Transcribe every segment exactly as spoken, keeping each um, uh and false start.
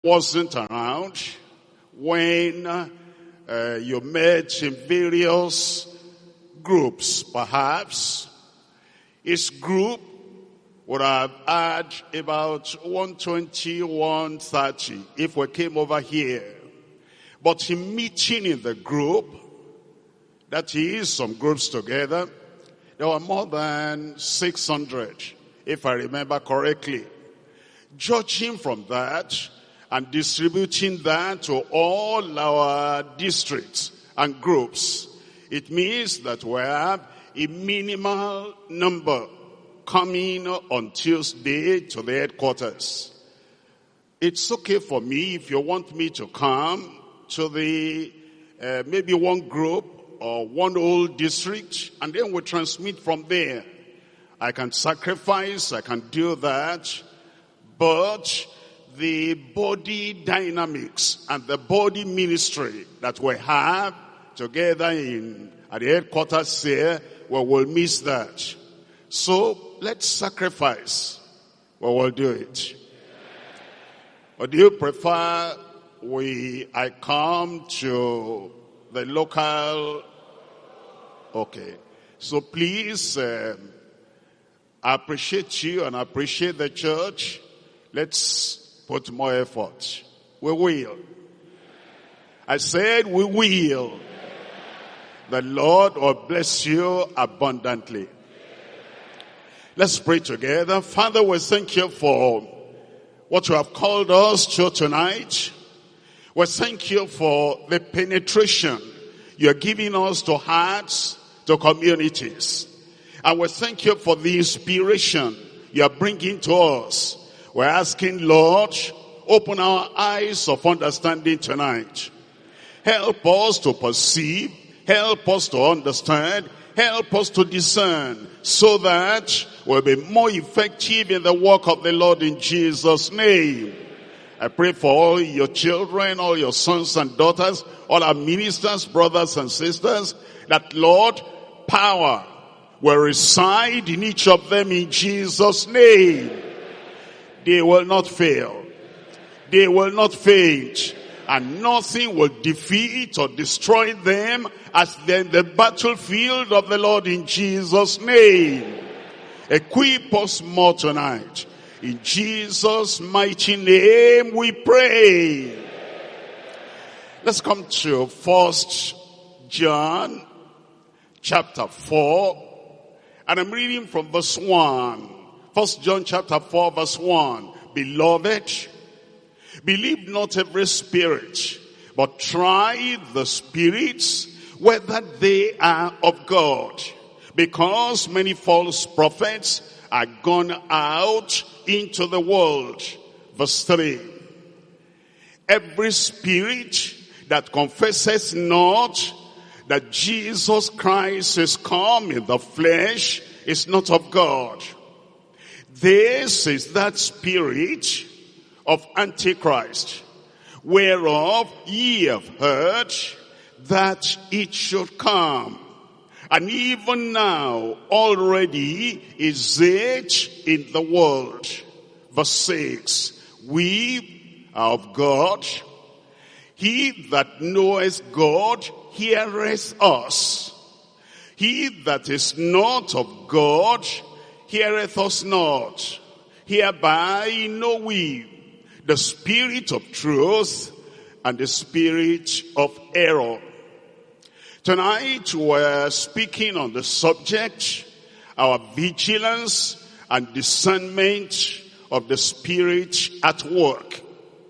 wasn't around when uh, you met in various groups, perhaps his group would have had about one twenty, one thirty if we came over here. But in meeting in the group, that is, some groups together, there were more than six hundred, if I remember correctly. Judging from that and distributing that to all our districts and groups, it means that we have a minimal number coming on Tuesday to the headquarters. It's okay for me if you want me to come to the uh, maybe one group or one old district, and then we transmit from there. I can sacrifice, I can do that, but the body dynamics and the body ministry that we have together in at the headquarters here, we will miss that. So let's sacrifice. We will do it. Or do you prefer we I come to the local? Okay. So please, um, I appreciate you and I appreciate the church. Let's put more effort. We will. I said we will. The Lord will bless you abundantly. Let's pray together. Father, we thank you for what you have called us to tonight. We thank you for the penetration you're giving us to hearts, to communities. And we thank you for the inspiration you're bringing to us. We're asking, Lord, open our eyes of understanding tonight. Help us to perceive, help us to understand, help us to discern, so that we'll be more effective in the work of the Lord in Jesus' name. I pray for all your children, all your sons and daughters, all our ministers, brothers and sisters, that, Lord, power will reside in each of them in Jesus' name. They will not fail. They will not faint. And nothing will defeat or destroy them as they're in the battlefield of the Lord in Jesus' name. Equip us more tonight. In Jesus' mighty name we pray. Let's come to First John chapter four. And I'm reading from verse one. First John chapter four verse one. Beloved, believe not every spirit, but try the spirits whether they are of God. Because many false prophets are gone out into the world. Verse three. Every spirit that confesses not that Jesus Christ is come in the flesh is not of God. This is that spirit of Antichrist, whereof ye have heard that it should come. And even now already is it in the world. Verse six. We are of God. He that knoweth God heareth us. He that is not of God heareth us not. Hereby know we the spirit of truth and the spirit of error. Tonight we're speaking on the subject, our vigilance and discernment of the Spirit at work.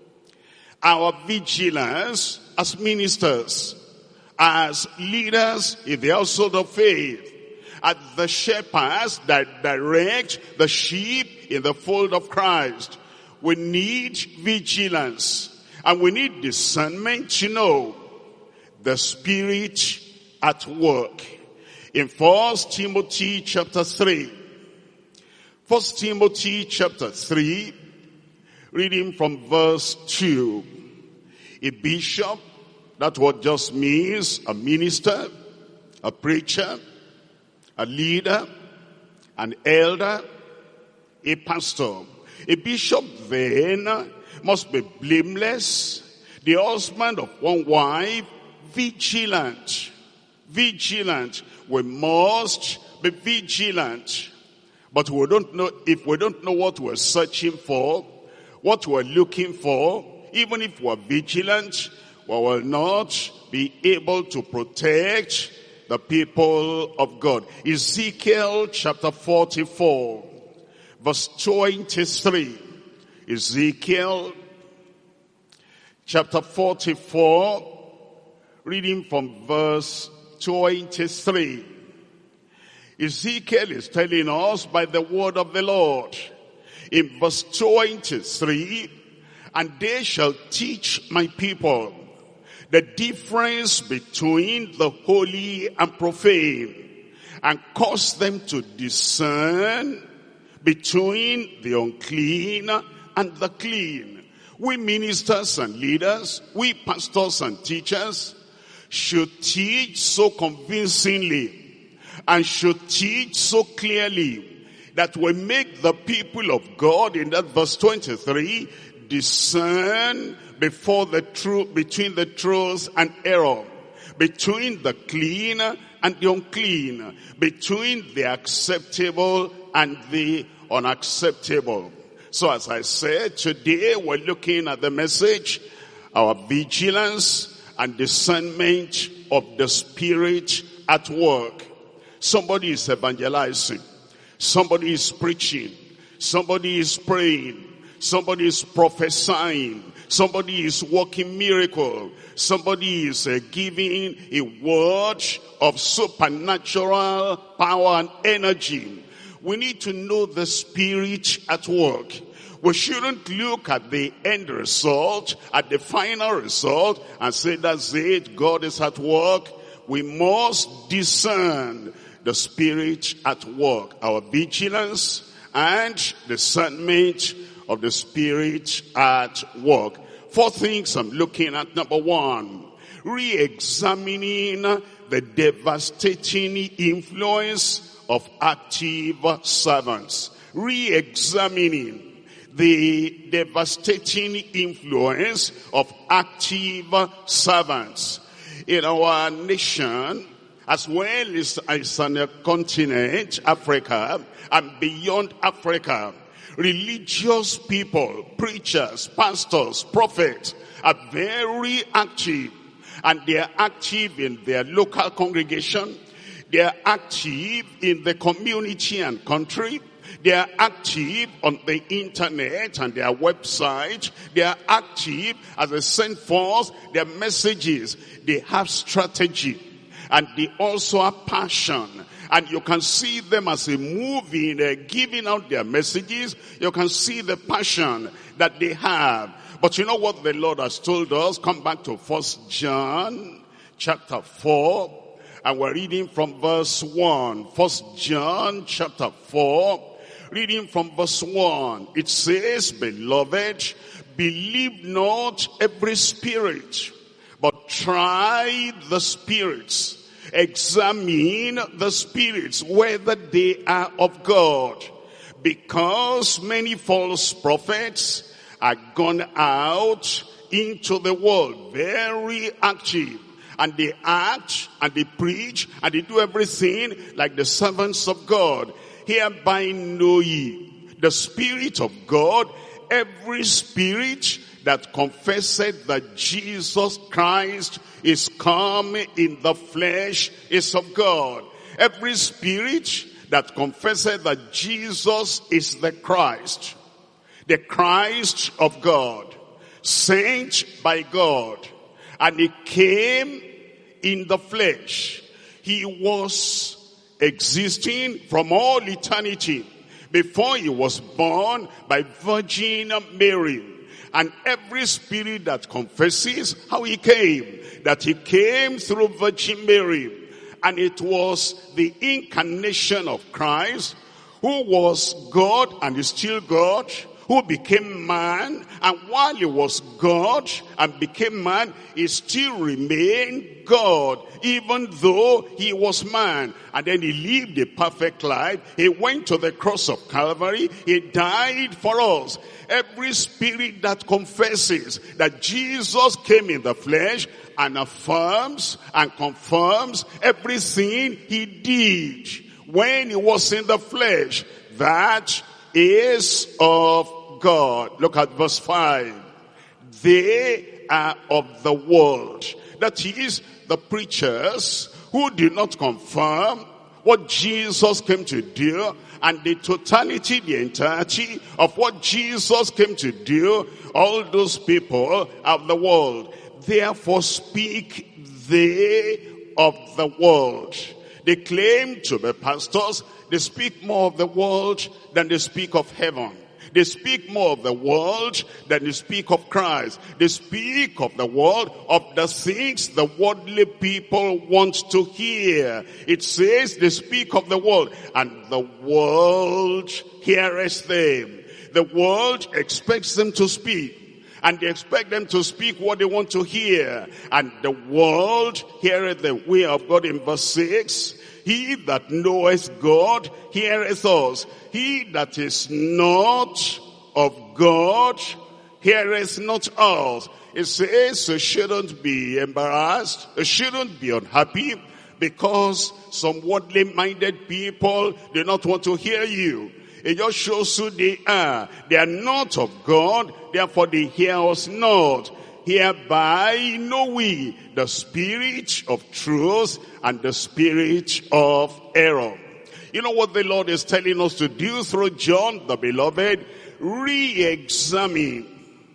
Our vigilance as ministers, as leaders in the household of faith, as the shepherds that direct the sheep in the fold of Christ. We need vigilance and we need discernment to know the Spirit at work. In First Timothy chapter three. First Timothy chapter three, reading from verse two. A bishop, that what just means a minister, a preacher, a leader, an elder, a pastor. A bishop then must be blameless, the husband of one wife, vigilant. Vigilant. We must be vigilant. But we don't know, if we don't know what we're searching for, what we're looking for, even if we're vigilant, we will not be able to protect the people of God. Ezekiel chapter forty-four, verse twenty-three. Ezekiel chapter forty-four, reading from verse twenty-three. Ezekiel is telling us by the word of the Lord in verse twenty-three, and they shall teach my people the difference between the holy and profane, and cause them to discern between the unclean and the clean. We ministers and leaders, we pastors and teachers should teach so convincingly and should teach so clearly that we make the people of God, in that verse twenty-three, discern before the truth, between the truth and error, between the clean and the unclean, between the acceptable and the unacceptable. So as I said, today we're looking at the message, our vigilance and discernment of the Spirit at work. Somebody is evangelizing, somebody is preaching, somebody is praying, somebody is prophesying, somebody is working miracle, somebody is uh, giving a word of supernatural power and energy. We need to know the Spirit at work. We shouldn't look at the end result, at the final result, and say, that's it, God is at work. We must discern the Spirit at work, our vigilance and discernment of the Spirit at work. Four things I'm looking at. Number one, re-examining the devastating influence of active servants. Re-examining the devastating influence of active servants. In our nation, as well as, as on a continent, Africa, and beyond Africa, religious people, preachers, pastors, prophets are very active. And they are active in their local congregation. They are active in the community and country. They are active on the internet and their website. They are active as they send forth their messages. They have strategy. And they also have passion. And you can see them as they move in, uh, giving out their messages. You can see the passion that they have. But you know what the Lord has told us? Come back to First John chapter four. And we're reading from verse one. First John chapter four. Reading from verse one. It says, Beloved, believe not every spirit, but try the spirits. Examine the spirits, whether they are of God. Because many false prophets are gone out into the world, very active. And they act, and they preach, and they do everything like the servants of God. Hereby know ye the Spirit of God. Every spirit that confesseth that Jesus Christ is come in the flesh is of God. Every spirit that confesseth that Jesus is the Christ, the Christ of God, sent by God, and he came in the flesh. He was existing from all eternity before he was born by Virgin Mary. And every spirit that confesses how he came, that he came through Virgin Mary, and it was the incarnation of Christ, who was God and is still God, who became man, and while he was God and became man, he still remained God, even though he was man. And then he lived a perfect life. He went to the cross of Calvary. He died for us. Every spirit that confesses that Jesus came in the flesh and affirms and confirms everything he did when he was in the flesh, that is of God. Look at verse five. They are of the world. That is, the preachers who did not confirm what Jesus came to do, and the totality, the entirety of what Jesus came to do, all those people of the world. Therefore speak they of the world. They claim to be pastors. They speak more of the world than they speak of heaven. They speak more of the world than they speak of Christ. They speak of the world, of the things the worldly people want to hear. It says they speak of the world, and the world heareth them. The world expects them to speak, and they expect them to speak what they want to hear. And the world heareth the way of God in verse six. He that knoweth God heareth us. He that is not of God heareth not us. It says you shouldn't be embarrassed. You shouldn't be unhappy because some worldly minded people do not want to hear you. It just shows who they are. They are not of God, therefore they hear us not. Hereby know we the spirit of truth and the spirit of error. You know what the Lord is telling us to do through John the beloved? Re-examine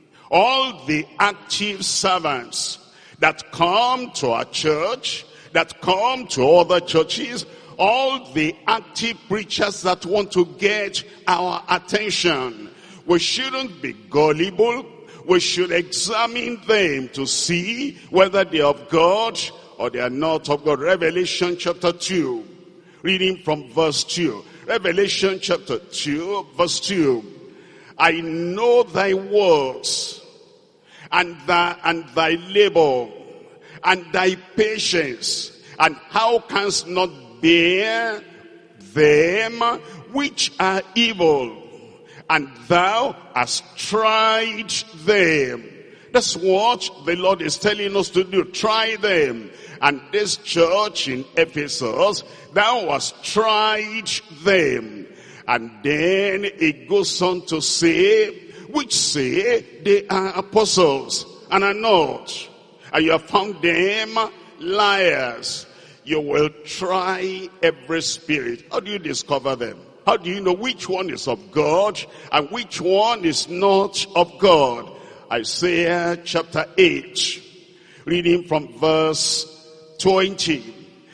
all the active servants that come to our church, that come to other churches, all the active preachers that want to get our attention. We shouldn't be gullible. We should examine them to see whether they are of God or they are not of God. Revelation chapter two, reading from verse two. Revelation chapter two, verse two. I know thy works, and thy, and thy labor, and thy patience, and how canst not bear them which are evil, and thou hast tried them. That's what the Lord is telling us to do. Try them. And this church in Ephesus, thou hast tried them. And then it goes on to say, which say they are apostles and are not. And you have found them liars. You will try every spirit. How do you discover them? How do you know which one is of God and which one is not of God? Isaiah chapter eight, reading from verse twenty.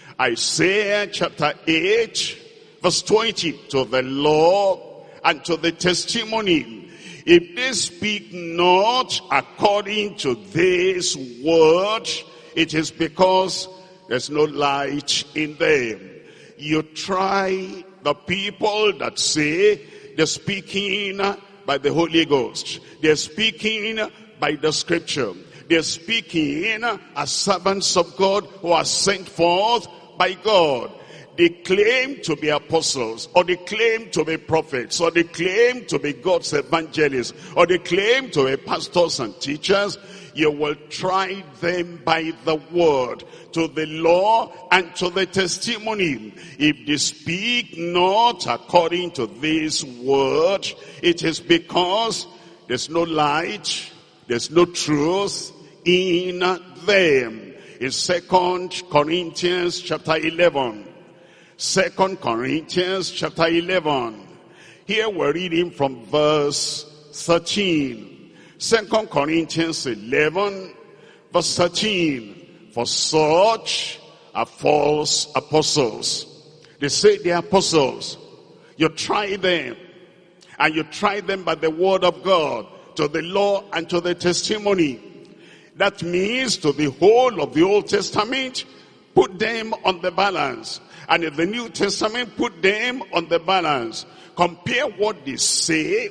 Isaiah chapter eight, verse twenty. To the law and to the testimony, if they speak not according to this word, it is because there's no light in them. You try the people that say they're speaking by the Holy Ghost. They're speaking by the scripture. They're speaking as servants of God who are sent forth by God. They claim to be apostles, or they claim to be prophets, or they claim to be God's evangelists, or they claim to be pastors and teachers. You will try them by the word, to the law and to the testimony. If they speak not according to this word, it is because there's no light, there's no truth in them. In Second Corinthians chapter eleven. Second Corinthians chapter eleven. Here we're reading from verse thirteen. Second Corinthians eleven, verse thirteen. For such are false apostles. They say they are apostles. You try them, and you try them by the word of God, to the law and to the testimony. That means to the whole of the Old Testament, put them on the balance. And in the New Testament, put them on the balance. Compare what they say,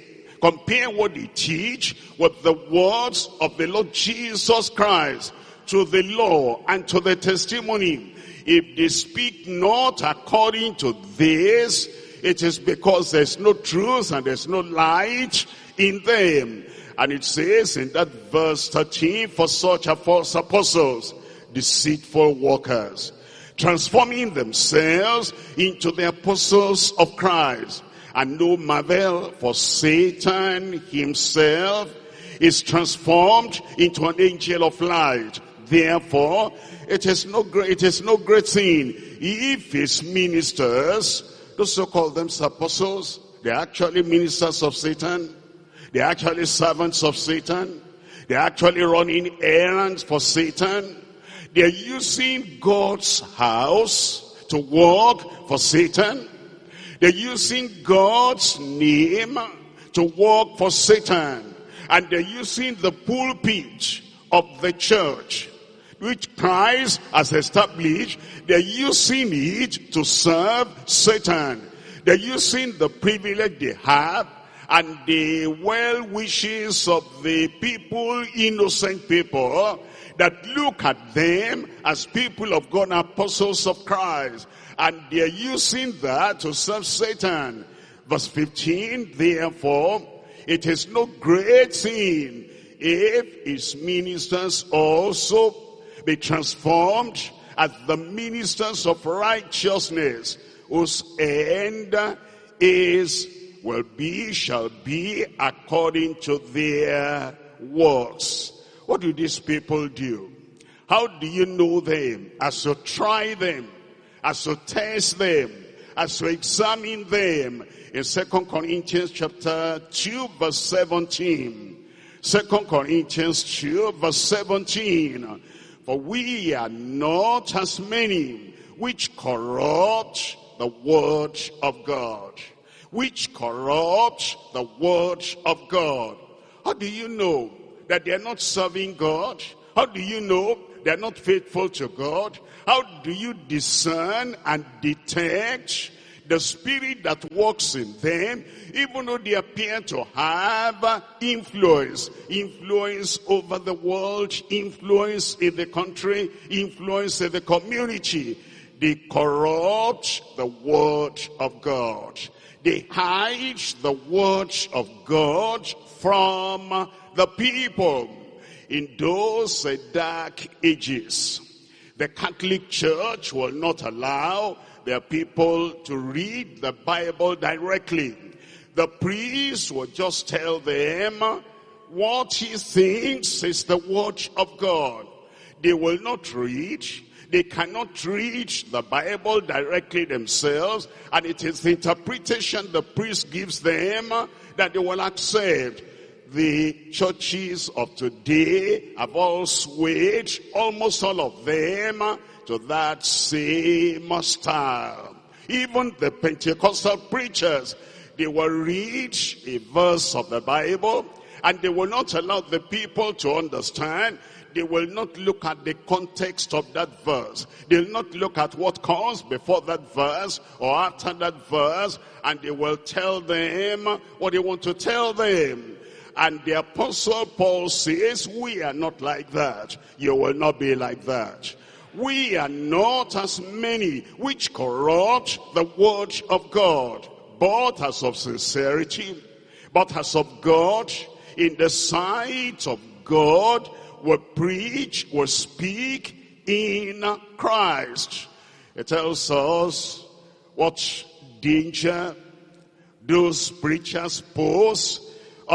Compare what they teach with the words of the Lord Jesus Christ, to the law and to the testimony. If they speak not according to this, it is because there's no truth and there's no light in them. And it says in that verse thirteen, for such are false apostles, deceitful workers, transforming themselves into the apostles of Christ. And no marvel, for Satan himself is transformed into an angel of light. Therefore, it is no great, it is no great thing if his ministers, those who call them apostles, they're actually ministers of Satan. They're actually servants of Satan. They're actually running errands for Satan. They're using God's house to work for Satan. They're using God's name to work for Satan. And they're using the pulpit of the church, which Christ has established. They're using it to serve Satan. They're using the privilege they have and the well wishes of the people, innocent people, that look at them as people of God, apostles of Christ. And they're using that to serve Satan. Verse fifteen, therefore, it is no great thing if his ministers also be transformed as the ministers of righteousness, whose end is, will be, shall be according to their works. What do these people do? How do you know them? As you try them, as you test them, as you examine them. In Second Corinthians chapter two, verse seventeen. Second Corinthians two, verse seventeen. For we are not as many which corrupt the word of God. Which corrupt the word of God. How do you know that they are not serving God? How do you know they are not faithful to God? How do you discern and detect the spirit that works in them, even though they appear to have influence, influence over the world, influence in the country, influence in the community? They corrupt the word of God. They hide the word of God from the people. In those uh, dark ages, the Catholic Church will not allow their people to read the Bible directly. The priest will just tell them what he thinks is the word of God. They will not read. They cannot read the Bible directly themselves, and it is the interpretation the priest gives them that they will accept. The churches of today have all swayed, almost all of them, to that same style. Even the Pentecostal preachers, they will read a verse of the Bible, and they will not allow the people to understand. They will not look at the context of that verse. They will not look at what comes before that verse or after that verse, and they will tell them what they want to tell them. And the Apostle Paul says, we are not like that. You will not be like that. We are not as many which corrupt the word of God, but as of sincerity, but as of God, in the sight of God, we preach, we speak in Christ. It tells us what danger those preachers pose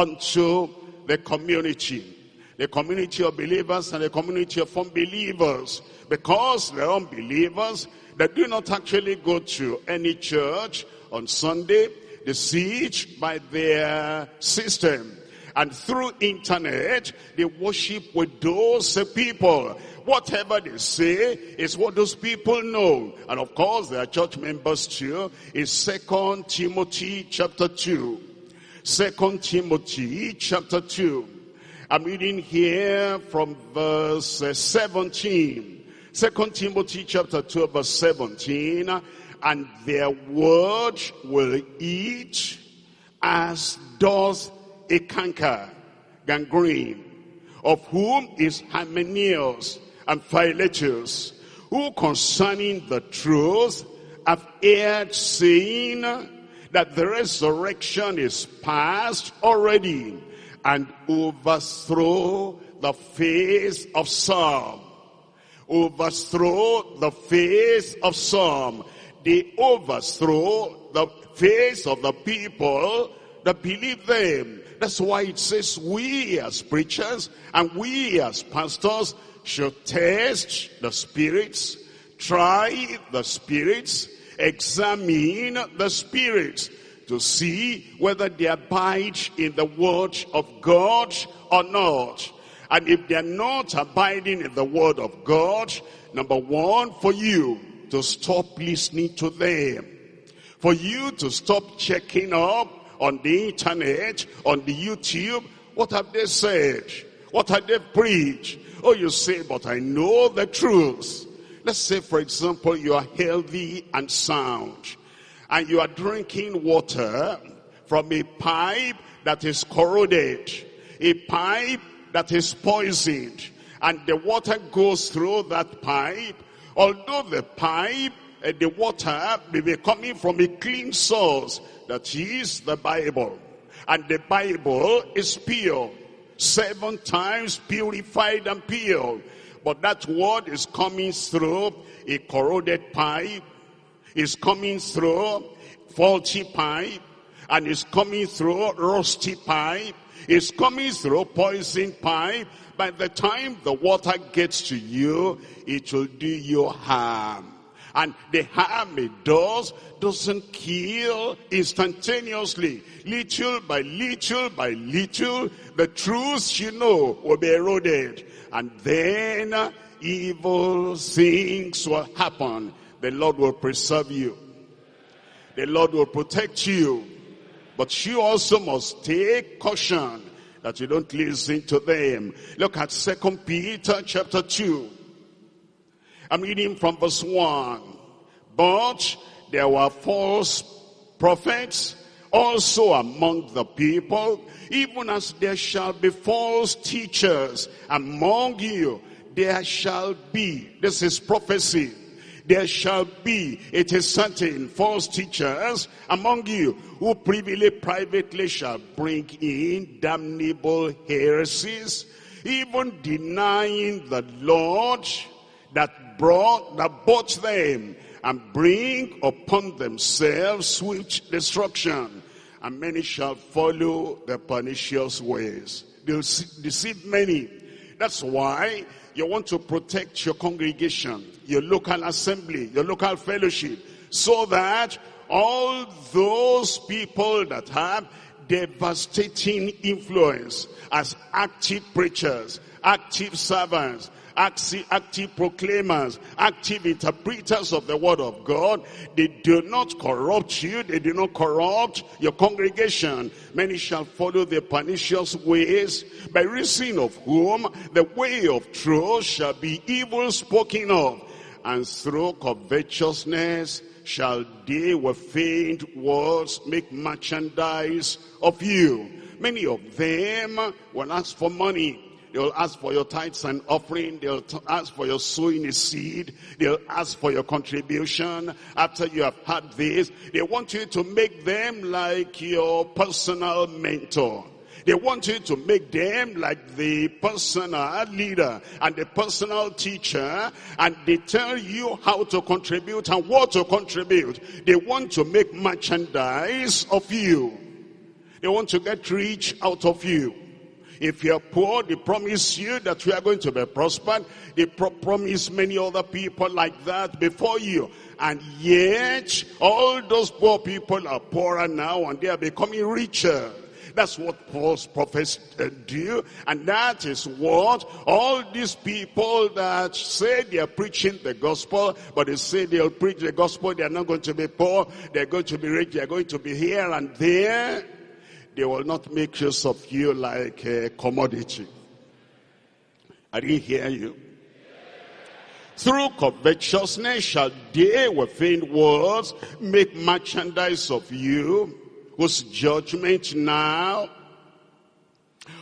unto the community. The community of believers and the community of unbelievers. Because the unbelievers that do not actually go to any church on Sunday, they see it by their system. And through internet, they worship with those people. Whatever they say is what those people know. And of course, they are church members too. In Second Timothy chapter two. Second Timothy chapter two. I'm reading here from verse seventeen. Second Timothy chapter two, verse seventeen. And their word will eat as does a canker, gangrene, of whom is Hymenaeus and Philetus, who concerning the truth have erred, saying that the resurrection is past already, and overthrow the faith of some. Overthrow the faith of some. They overthrow the faith of the people that believe them. That's why it says we as preachers and we as pastors should test the spirits, try the spirits, examine the spirits to see whether they abide in the word of God or not. And if they're not abiding in the word of God, number one, for you to stop listening to them. For you to stop checking up on the internet, on the YouTube, what have they said? What have they preached? Oh, you say, but I know the truth. Let's say, for example, you are healthy and sound, and you are drinking water from a pipe that is corroded, a pipe that is poisoned, and the water goes through that pipe. Although the pipe and the water may be coming from a clean source, that is the Bible, and the Bible is pure, seven times purified and pure, but that word is coming through a corroded pipe, is coming through faulty pipe, and is coming through rusty pipe, is coming through poison pipe. By the time the water gets to you, it will do you harm. And the harm it does doesn't kill instantaneously. Little by little by little, the truth you know will be eroded. And then evil things will happen. The Lord will preserve you. The Lord will protect you. But you also must take caution that you don't listen to them. Look at Second Peter chapter two. I'm reading from verse one. But there were false prophets also among the people, even as there shall be false teachers among you. There shall be, this is prophecy, there shall be, it is certain, false teachers among you, who privily, privately shall bring in damnable heresies, even denying the Lord that brought, that bought them, and bring upon themselves swift destruction. And many shall follow their pernicious ways. They'll deceive many. That's why you want to protect your congregation, your local assembly, your local fellowship, so that all those people that have devastating influence as active preachers, active servants, active, active proclaimers, active interpreters of the word of God, they do not corrupt you, they do not corrupt your congregation. Many shall follow their pernicious ways, by reason of whom the way of truth shall be evil spoken of, and through covetousness shall they with feigned words make merchandise of you. Many of them will ask for money. They'll ask for your tithes and offering. They'll ask for your sowing a seed. They'll ask for your contribution. After you have had this, they want you to make them like your personal mentor. They want you to make them like the personal leader and the personal teacher, and they tell you how to contribute and what to contribute. They want to make merchandise of you. They want to get rich out of you. If you're poor, they promise you that you are going to be prospered. They pro promise many other people like that before you. And yet, all those poor people are poorer now and they are becoming richer. That's what false prophets do. And that is what all these people that say they are preaching the gospel, but they say they'll preach the gospel, they are not going to be poor, they're going to be rich, they're going to be here and there. They will not make use of you like a commodity. I didn't hear you. Through covetousness shall they with feigned words make merchandise of you, whose judgment now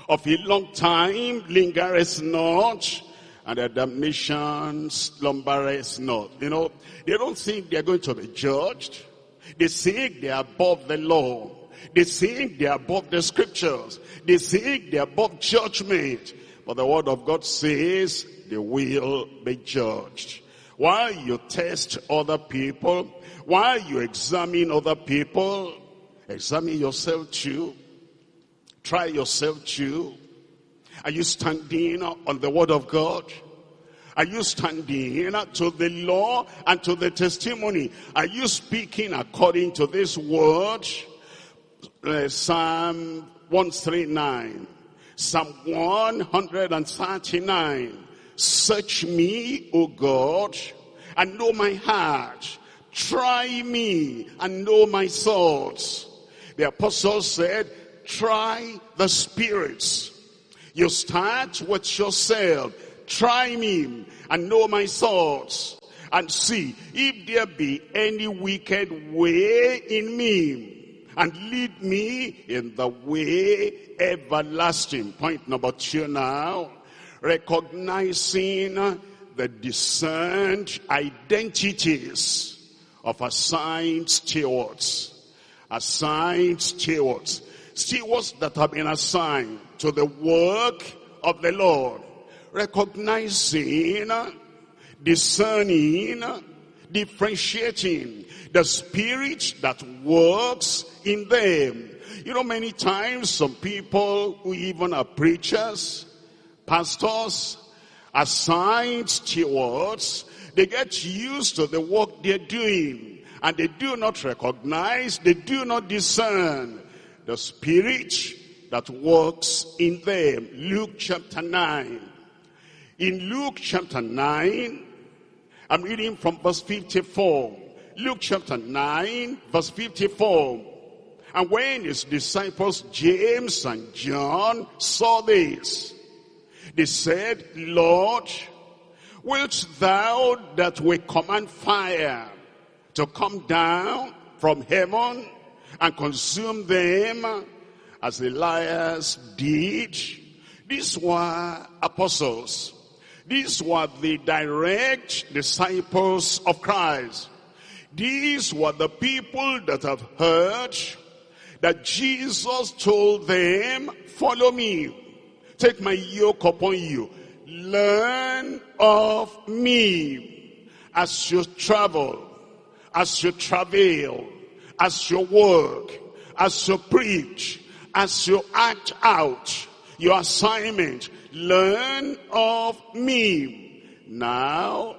of a long time lingereth not, and the damnation slumbereth not. You know, they don't think they're going to be judged. They think they're above the law. They think they're above the scriptures. They think they're above judgment. But the word of God says they will be judged. While you test other people, while you examine other people, examine yourself too. Try yourself too. Are you standing on the word of God? Are you standing to the law and to the testimony? Are you speaking according to this word? Uh, Psalm one thirty-nine. Psalm one thirty-nine. Search me, O God, and know my heart. Try me and know my thoughts. The apostle said, try the spirits. You start with yourself. Try me and know my thoughts. And see if there be any wicked way in me. And lead me in the way everlasting. Point number two now. Recognizing the discerned identities of assigned stewards. Assigned stewards. Stewards that have been assigned to the work of the Lord. Recognizing, discerning, differentiating the spirit that works in them. You know, many times some people who even are preachers, pastors, assigned stewards, they get used to the work they're doing, and they do not recognize, they do not discern the spirit that works in them. Luke chapter nine. In Luke chapter nine, I'm reading from verse fifty-four. Luke chapter nine, verse fifty-four. And when his disciples James and John saw this, they said, Lord, wilt thou that we command fire to come down from heaven and consume them as Elias did? These were apostles. These were the direct disciples of Christ. These were the people that have heard that Jesus told them, follow me. Take my yoke upon you. Learn of me as you travel, as you travail, as you work, as you preach, as you act out your assignment. Learn of me. Now,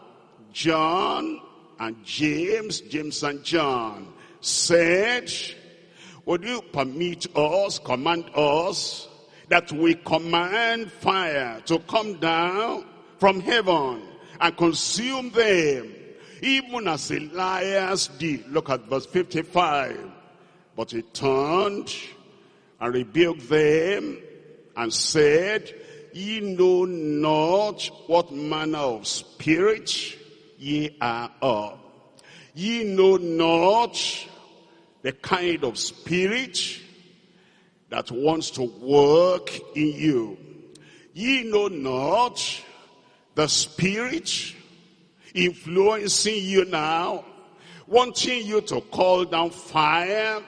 John and James, James and John said, would you permit us, command us, that we command fire to come down from heaven and consume them, even as Elias did? Look at verse fifty-five. But he turned and rebuked them and said, ye know not what manner of spirit ye are of. Ye know not the kind of spirit that wants to work in you. Ye know not the spirit influencing you now, wanting you to call down fire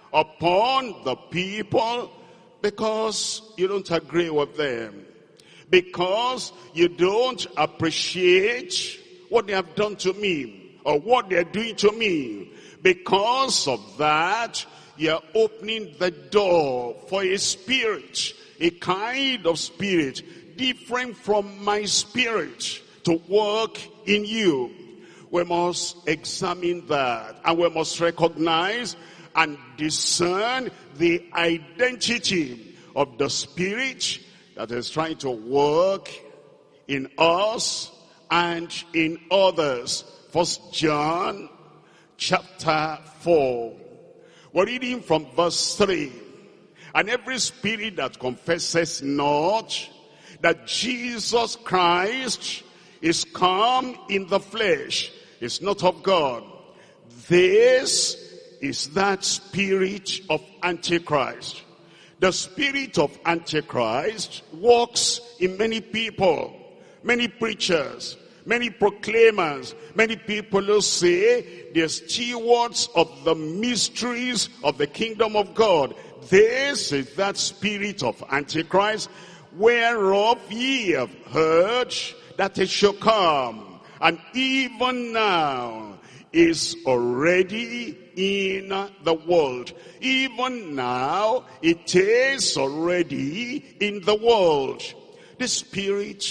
upon the people because you don't agree with them, because you don't appreciate what they have done to me or what they're doing to me. Because of that, you're opening the door for a spirit, a kind of spirit different from my spirit to work in you. We must examine that, and we must recognize and discern the identity of the spirit that is trying to work in us and in others. First John chapter four. We're reading from verse three. And every spirit that confesses not that Jesus Christ is come in the flesh is not of God. This is that spirit of Antichrist. The spirit of Antichrist works in many people, many preachers, many proclaimers, many people who say they're stewards of the mysteries of the kingdom of God. This is that spirit of Antichrist, whereof ye have heard that it shall come, and even now is already in the world. Even now it is already in the world. The spirit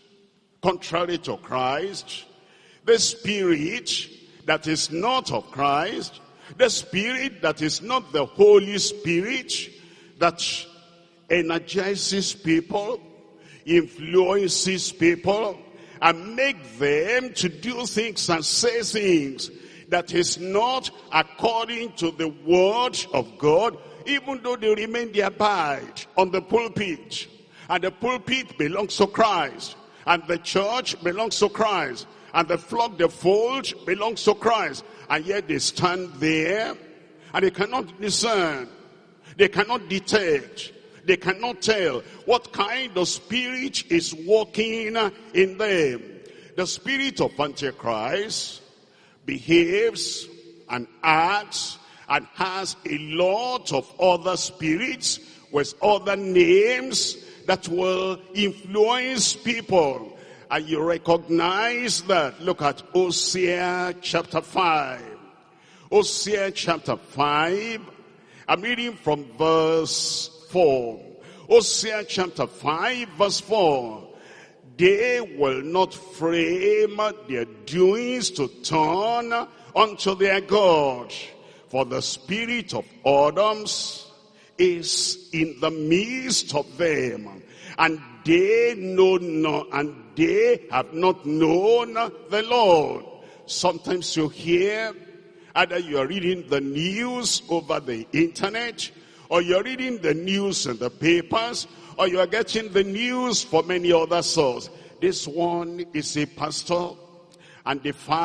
contrary to Christ, the spirit that is not of Christ, the spirit that is not the Holy Spirit, that energizes people, influences people, and make them to do things and say things that is not according to the word of God, even though they remain there abide on the pulpit. And the pulpit belongs to Christ, and the church belongs to Christ, and the flock, the fold, belongs to Christ. And yet they stand there, and they cannot discern, they cannot detect, they cannot tell what kind of spirit is working in them. The spirit of Antichrist behaves and acts and has a lot of other spirits with other names that will influence people. And you recognize that. Look at Hosea chapter five. Hosea chapter five. I'm reading from verse four. Hosea chapter five verse four. They will not frame their doings to turn unto their God. For the spirit of Adams is in the midst of them. And they know not, and they have not known the Lord. Sometimes you hear, either you are reading the news over the internet, or you're reading the news in the papers, or you are getting the news from many other sources. This one is a pastor and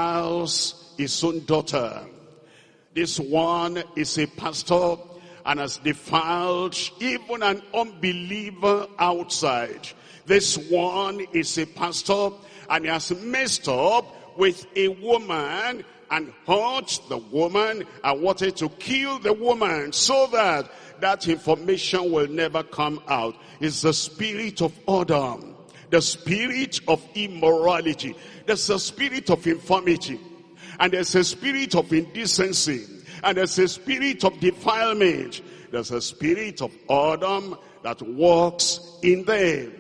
defiles his own daughter. This one is a pastor and has defiled even an unbeliever outside. This one is a pastor and he has messed up with a woman and hurt the woman and wanted to kill the woman so that that information will never come out. It's the spirit of Adam, the spirit of immorality. There's a spirit of infirmity, and there's a spirit of indecency, and there's a spirit of defilement. There's a spirit of Adam that walks in them.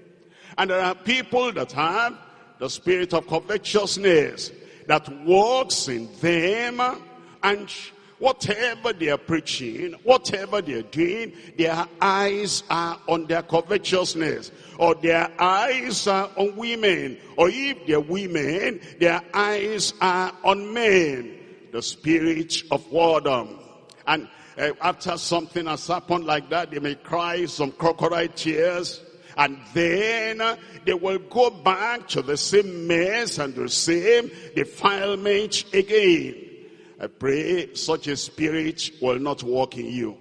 And there are people that have the spirit of covetousness that walks in them, and whatever they are preaching, whatever they are doing, their eyes are on their covetousness, or their eyes are on women, or if they're women, their eyes are on men. The spirit of Adam. And uh, after something has happened like that, they may cry some crocodile tears, and then uh, they will go back to the same mess and the same defilement again. I pray such a spirit will not walk in you.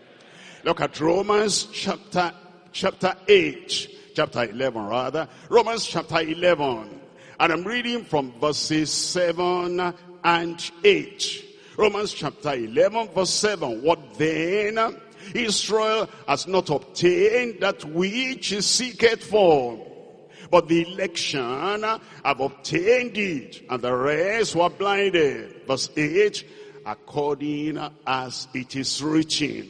Look at Romans chapter chapter eight, chapter eleven rather. Romans chapter eleven. And I'm reading from verses seven and eight. Romans chapter eleven verse seven. What then? Israel has not obtained that which he seeketh for, but the election have obtained it, and the rest were blinded. Verse eight, according as it is written,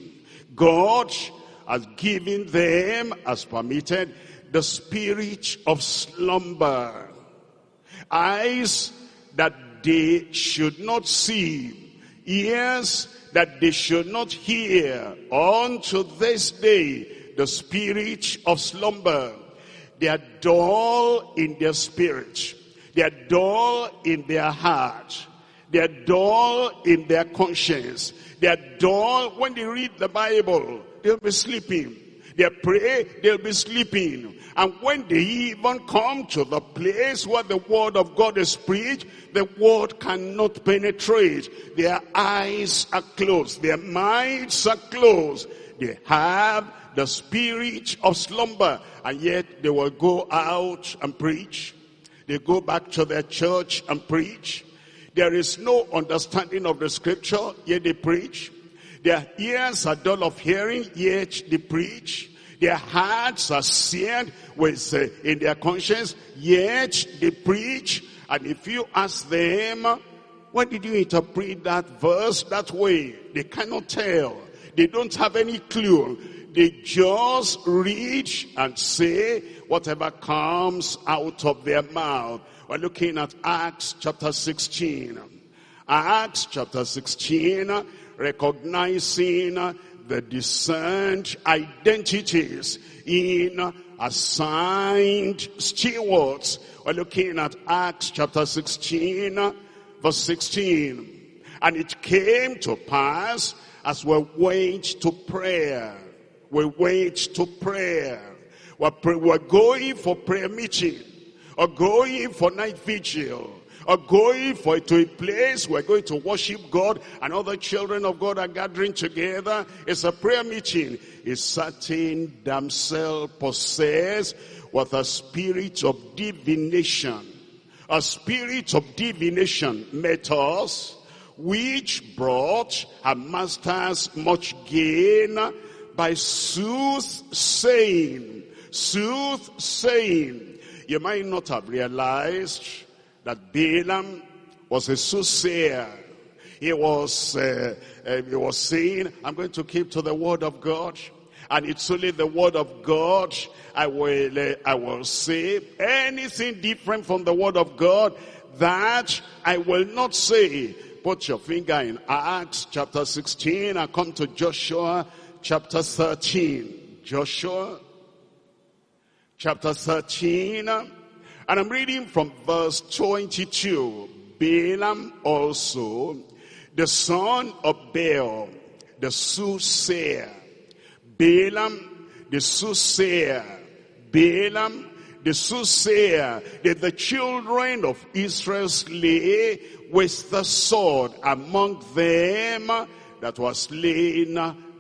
God has given them, as permitted, the spirit of slumber, eyes that they should not see, ears that they should not hear, unto this day, the spirit of slumber. They are dull in their spirit. They are dull in their heart. They are dull in their conscience. They are dull when they read the Bible. They'll be sleeping. They pray, they'll be sleeping. And when they even come to the place where the word of God is preached, the word cannot penetrate. Their eyes are closed. Their minds are closed. They have the spirit of slumber, and yet they will go out and preach. They go back to their church and preach. There is no understanding of the scripture, yet they preach. Their ears are dull of hearing, yet they preach. Their hearts are seared with, uh, in their conscience, yet they preach. And if you ask them, why did you interpret that verse that way? They cannot tell. They don't have any clue. They just read and say whatever comes out of their mouth. We're looking at Acts chapter sixteen. Acts chapter sixteen, recognizing the discerned identities in assigned stewards. We're looking at Acts chapter sixteen, verse sixteen. And it came to pass as we wait to prayer. We wait to prayer. We're, pray, we're going for prayer meeting, or going for night vigil, or going for to a place we're going to worship God, and other children of God are gathering together. It's a prayer meeting. A certain damsel possessed with a spirit of divination. A spirit of divination met us, which brought her masters much gain by soothsaying. Soothsaying. You might not have realized that Balaam was a soothsayer. He was, uh, uh, he was saying, I'm going to keep to the word of God. And it's only the word of God I will, uh, I will say. Anything different from the word of God, that I will not say. Put your finger in Acts chapter sixteen and come to Joshua chapter thirteen. Joshua chapter thirteen. And I'm reading from verse twenty-two. Balaam also, the son of Beor, the soothsayer. Balaam, the soothsayer. Balaam, the soothsayer. That the children of Israel slay with the sword among them that was slain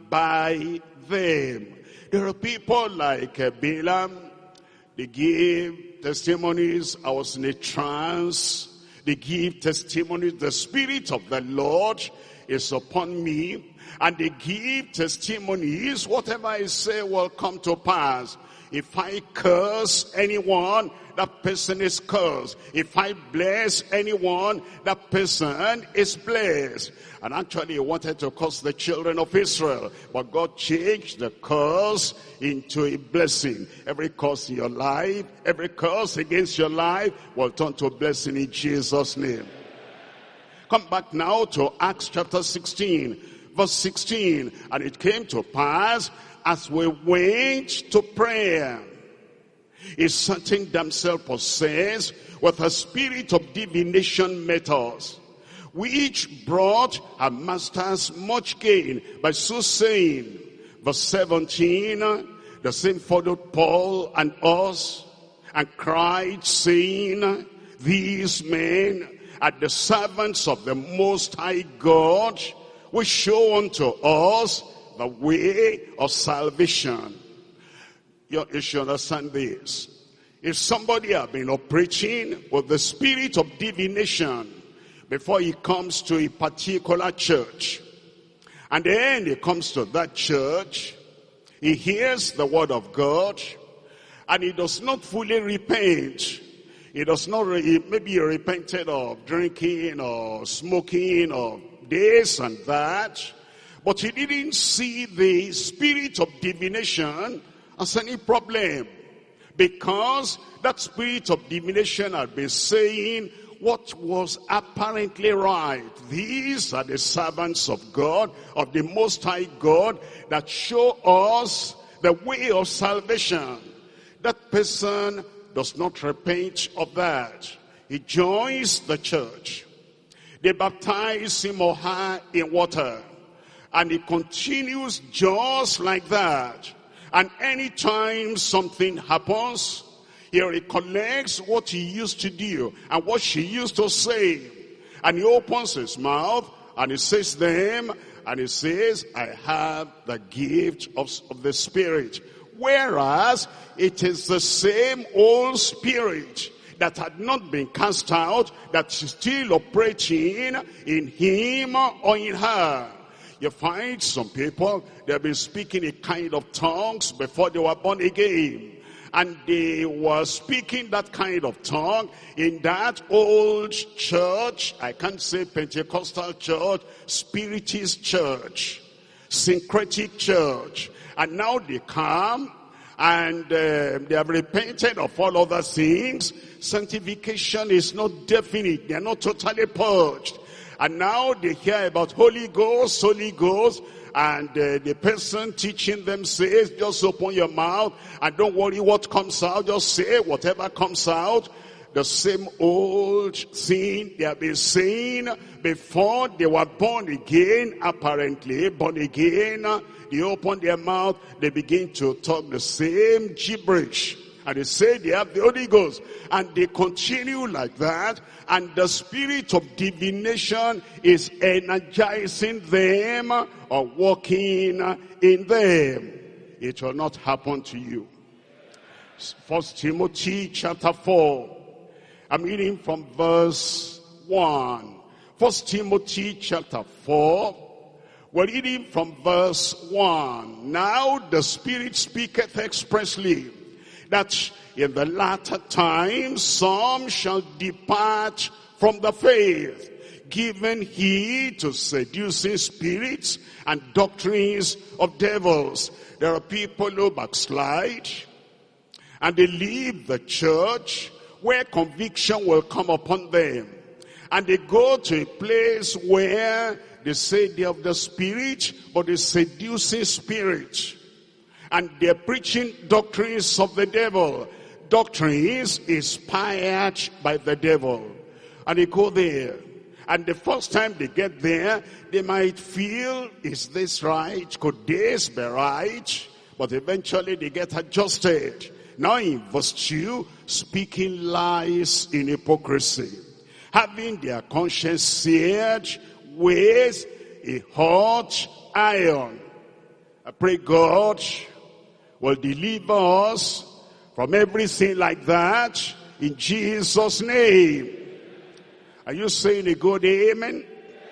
by them. There are people like uh, Balaam. They give testimonies. I was in a trance. They give testimonies. The Spirit of the Lord is upon me. And they give testimonies. Whatever I say will come to pass. If I curse anyone, that person is cursed. If I bless anyone, that person is blessed. And actually he wanted to curse the children of Israel. But God changed the curse into a blessing. Every curse in your life, every curse against your life will turn to a blessing in Jesus' name. Come back now to Acts chapter sixteen, verse sixteen. And it came to pass as we went to prayer, a certain damsel possessed with a spirit of divination met us, which brought her masters much gain by soothsaying. Verse seventeen, the same followed Paul and us, and cried, saying, these men are the servants of the Most High God, which show unto us the way of salvation. You, you should understand this. If somebody has been operating with the spirit of divination before he comes to a particular church, and then he comes to that church, he hears the word of God, and he does not fully repent. He does not, maybe he repented of drinking or smoking or this and that, but he didn't see the spirit of divination as any problem, because that spirit of divination had been saying what was apparently right. These are the servants of God, of the Most High God, that show us the way of salvation. That person does not repent of that. He joins the church. They baptize him or her in water. And he continues just like that. And anytime something happens, he recollects what he used to do and what she used to say. And he opens his mouth and he says to them, and he says, I have the gift of, of the Spirit. Whereas it is the same old spirit that had not been cast out, that is still operating in him or in her. You find some people, they've been speaking a kind of tongues before they were born again. And they were speaking that kind of tongue in that old church. I can't say Pentecostal church, Spiritist church, syncretic church. And now they come and uh, they have repented of all other things. Sanctification is not definite. They are not totally purged. And now they hear about Holy Ghost, Holy Ghost. And uh, the person teaching them says, just open your mouth and don't worry what comes out. Just say whatever comes out. The same old thing they have been saying before they were born again, apparently. Born again, they open their mouth, they begin to talk the same gibberish. And they say they have the Holy Ghost. And they continue like that. And the spirit of divination is energizing them or working in them. It will not happen to you. First Timothy chapter four. I'm reading from verse one. First Timothy chapter four. We're reading from verse one. Now the Spirit speaketh expressly that in the latter times some shall depart from the faith, giving heed to seducing spirits and doctrines of devils. There are people who backslide and they leave the church where conviction will come upon them. And they go to a place where they say they have the Spirit, but they seducing spirit. And they're preaching doctrines of the devil. Doctrines inspired by the devil. And they go there. And the first time they get there, they might feel, is this right? Could this be right? But eventually they get adjusted. Now in verse two, speaking lies in hypocrisy, having their conscience seared with a hot iron. I pray God will deliver us from everything like that in Jesus' name. Are you saying a good amen?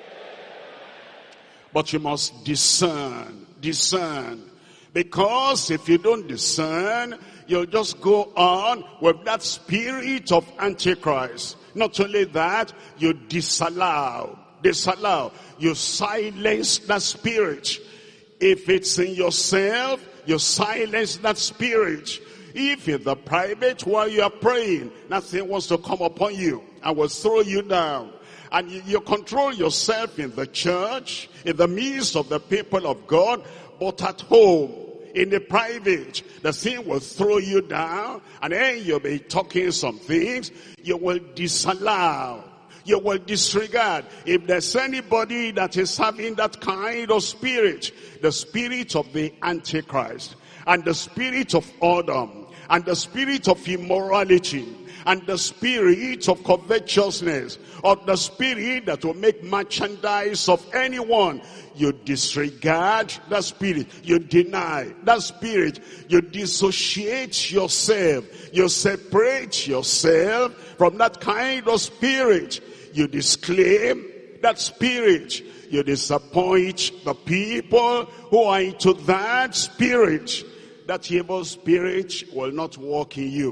But you must discern, discern. Because if you don't discern, you'll just go on with that spirit of Antichrist. Not only that, you disallow, disallow. You silence that spirit. If it's in yourself, you silence that spirit. If in the private while you are praying, nothing wants to come upon you and will throw you down. And you, you control yourself in the church, in the midst of the people of God, but at home, in the private, the thing will throw you down, and then you'll be talking some things you will disallow. You will disregard. If there's anybody that is having that kind of spirit, the spirit of the Antichrist, and the spirit of Adam, and the spirit of immorality, and the spirit of covetousness, or the spirit that will make merchandise of anyone, you disregard that spirit. You deny that spirit. You dissociate yourself. You separate yourself from that kind of spirit. You disclaim that spirit. You disappoint the people who are into that spirit. That evil spirit will not walk in you.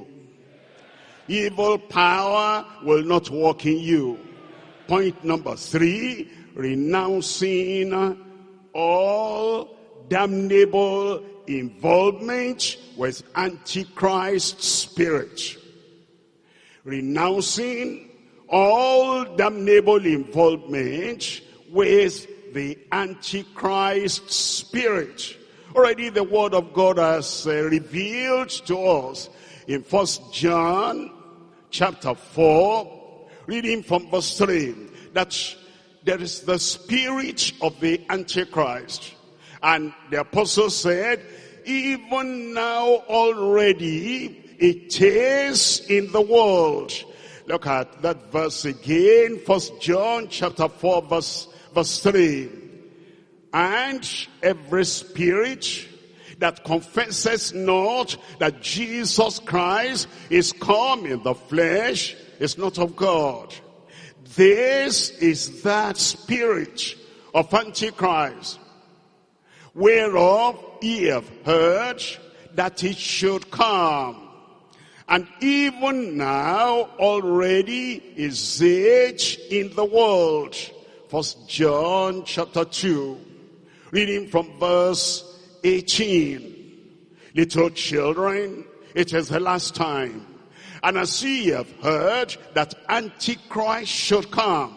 Evil power will not walk in you. Point number three, renouncing all damnable involvement with Antichrist spirit. Renouncing all damnable involvement with the Antichrist spirit. Already the word of God has uh, revealed to us in First John chapter four, reading from verse three, that there is the spirit of the Antichrist. And the apostle said, even now already it is in the world. Look at that verse again, First John chapter four, verse, verse three. And every spirit that confesses not that Jesus Christ is come in the flesh is not of God. This is that spirit of Antichrist, whereof ye have heard that it should come. And even now already is it in the world. First John chapter two, reading from verse eighteen. Little children, it is the last time. And as ye have heard that Antichrist should come,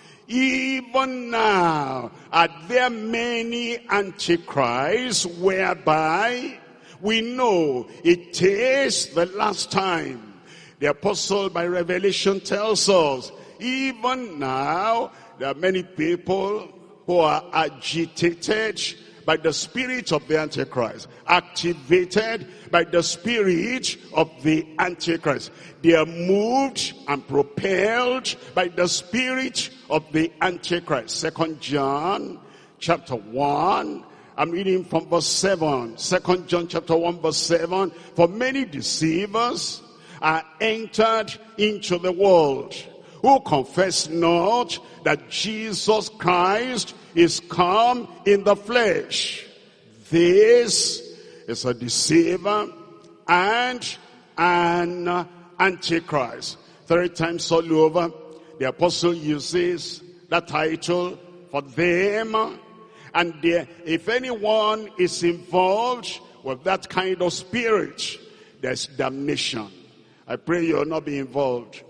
even now are there many antichrists, whereby we know it is the last time. The apostle by revelation tells us, even now there are many people who are agitated by the spirit of the Antichrist, activated by the spirit of the Antichrist. They are moved and propelled by the spirit of the Antichrist. Second John chapter one, I'm reading from verse seven. Second John chapter one verse seven. For many deceivers are entered into the world, who confess not that Jesus Christ is come in the flesh. This is a deceiver and an antichrist. Three times all over, the apostle uses that title for them. And there, if anyone is involved with that kind of spirit, there's damnation. I pray you will not be involved.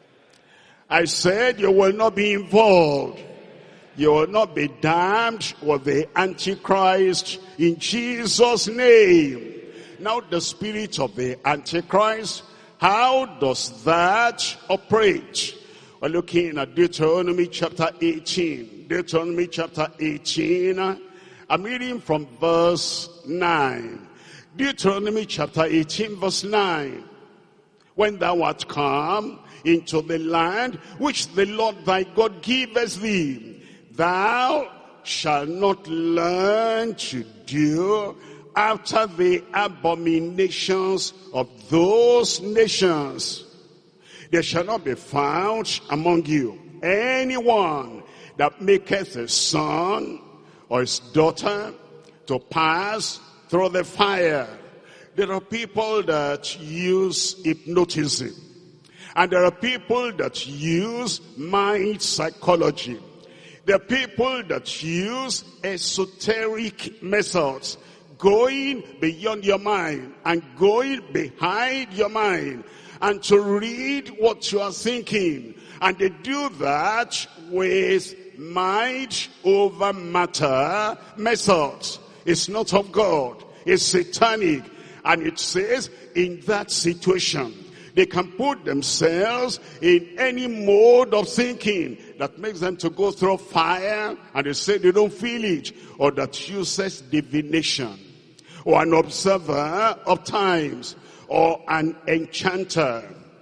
I said you will not be involved. You will not be damned with the Antichrist in Jesus' name. Now the spirit of the Antichrist, how does that operate? We're looking at Deuteronomy chapter eighteen. Deuteronomy chapter eighteen. I'm reading from verse nine. Deuteronomy chapter eighteen verse nine. When thou art come into the land which the Lord thy God giveth thee, thou shalt not learn to do after the abominations of those nations. There shall not be found among you anyone that maketh his son or his daughter to pass through the fire. There are people that use hypnotism. And there are people that use mind psychology. There are people that use esoteric methods, going beyond your mind and going behind your mind, and to read what you are thinking. And they do that with mind over matter methods. It's not of God. It's satanic. And it says in that situation, they can put themselves in any mode of thinking that makes them to go through fire, and they say they don't feel it, or that uses divination, or an observer of times, or an enchanter,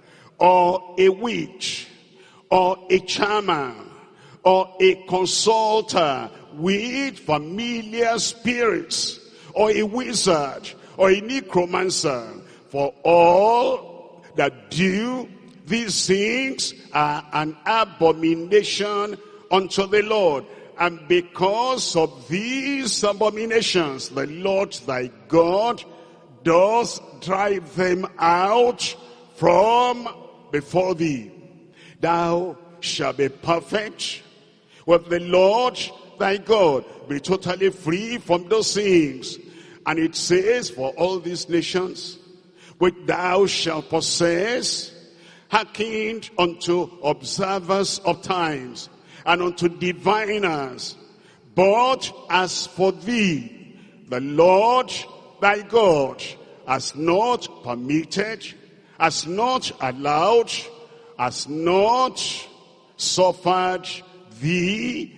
or a witch, or a charmer, or a consulter with familiar spirits, or a wizard, or a necromancer. For all that do these things are an abomination unto the Lord. And because of these abominations, the Lord thy God does drive them out from before thee. Thou shalt be perfect with the Lord thy God. Be totally free from those things. And it says, for all these nations which thou shalt possess, hearkened unto observers of times, and unto diviners. But as for thee, the Lord thy God has not permitted, has not allowed, has not suffered thee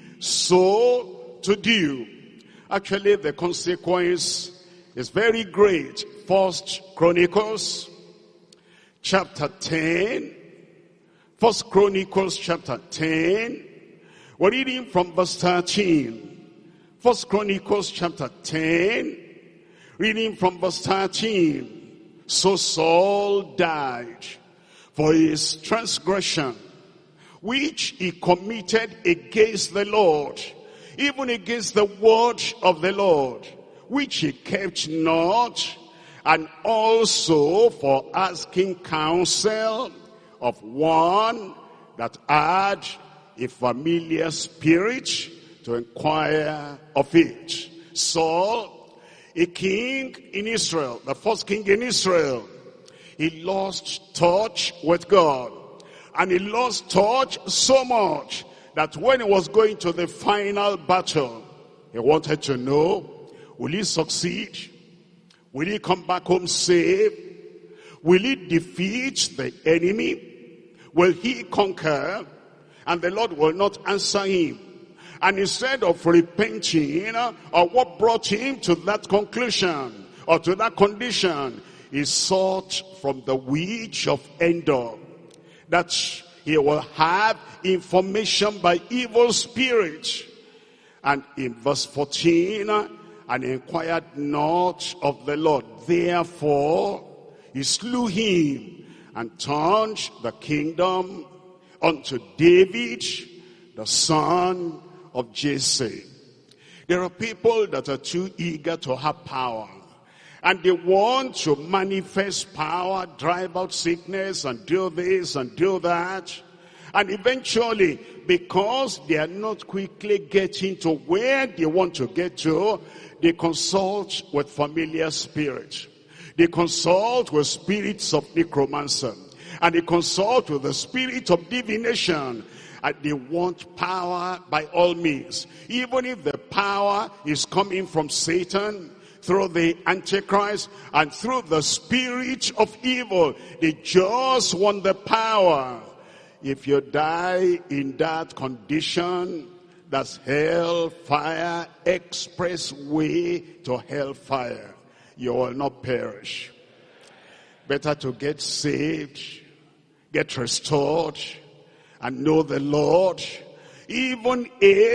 so to do. Actually, the consequence is very great. First Chronicles chapter ten. First Chronicles chapter ten. We're reading from verse thirteen. First Chronicles chapter ten, reading from verse thirteen. So Saul died for his transgression, which he committed against the Lord, even against the word of the Lord, which he kept not, and also for asking counsel of one that had a familiar spirit to inquire of it. Saul, a king in Israel, the first king in Israel, he lost touch with God. And he lost touch so much that when he was going to the final battle, he wanted to know, will he succeed? Will he come back home safe? Will he defeat the enemy? Will he conquer? And the Lord will not answer him. And instead of repenting, or what brought him to that conclusion, or to that condition, he sought from the witch of Endor that he will have information by evil spirits. And in verse fourteen, and he inquired not of the Lord. Therefore, he slew him and turned the kingdom unto David, the son of Jesse. There are people that are too eager to have power. And they want to manifest power, drive out sickness, and do this and do that. And eventually, because they are not quickly getting to where they want to get to, they consult with familiar spirits. They consult with spirits of necromancy. And they consult with the spirit of divination. And they want power by all means. Even if the power is coming from Satan, through the Antichrist, and through the spirit of evil, they just want the power. If you die in that condition, that's hellfire, express way to hellfire. You will not perish. Better to get saved, get restored, and know the Lord, even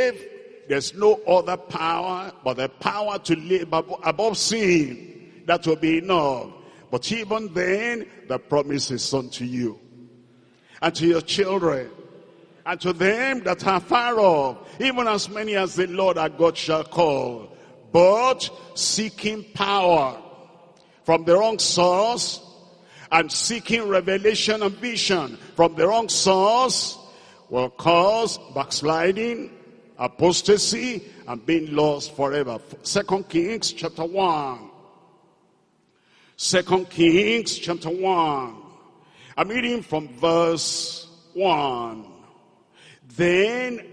if there's no other power but the power to live above sin. That will be enough. But even then, the promise is unto you and to your children and to them that are far off, even as many as the Lord our God shall call. But seeking power from the wrong source and seeking revelation and vision from the wrong source will cause backsliding, apostasy, and being lost forever. Second Kings chapter one. Second Kings chapter one. I'm reading from verse one. Then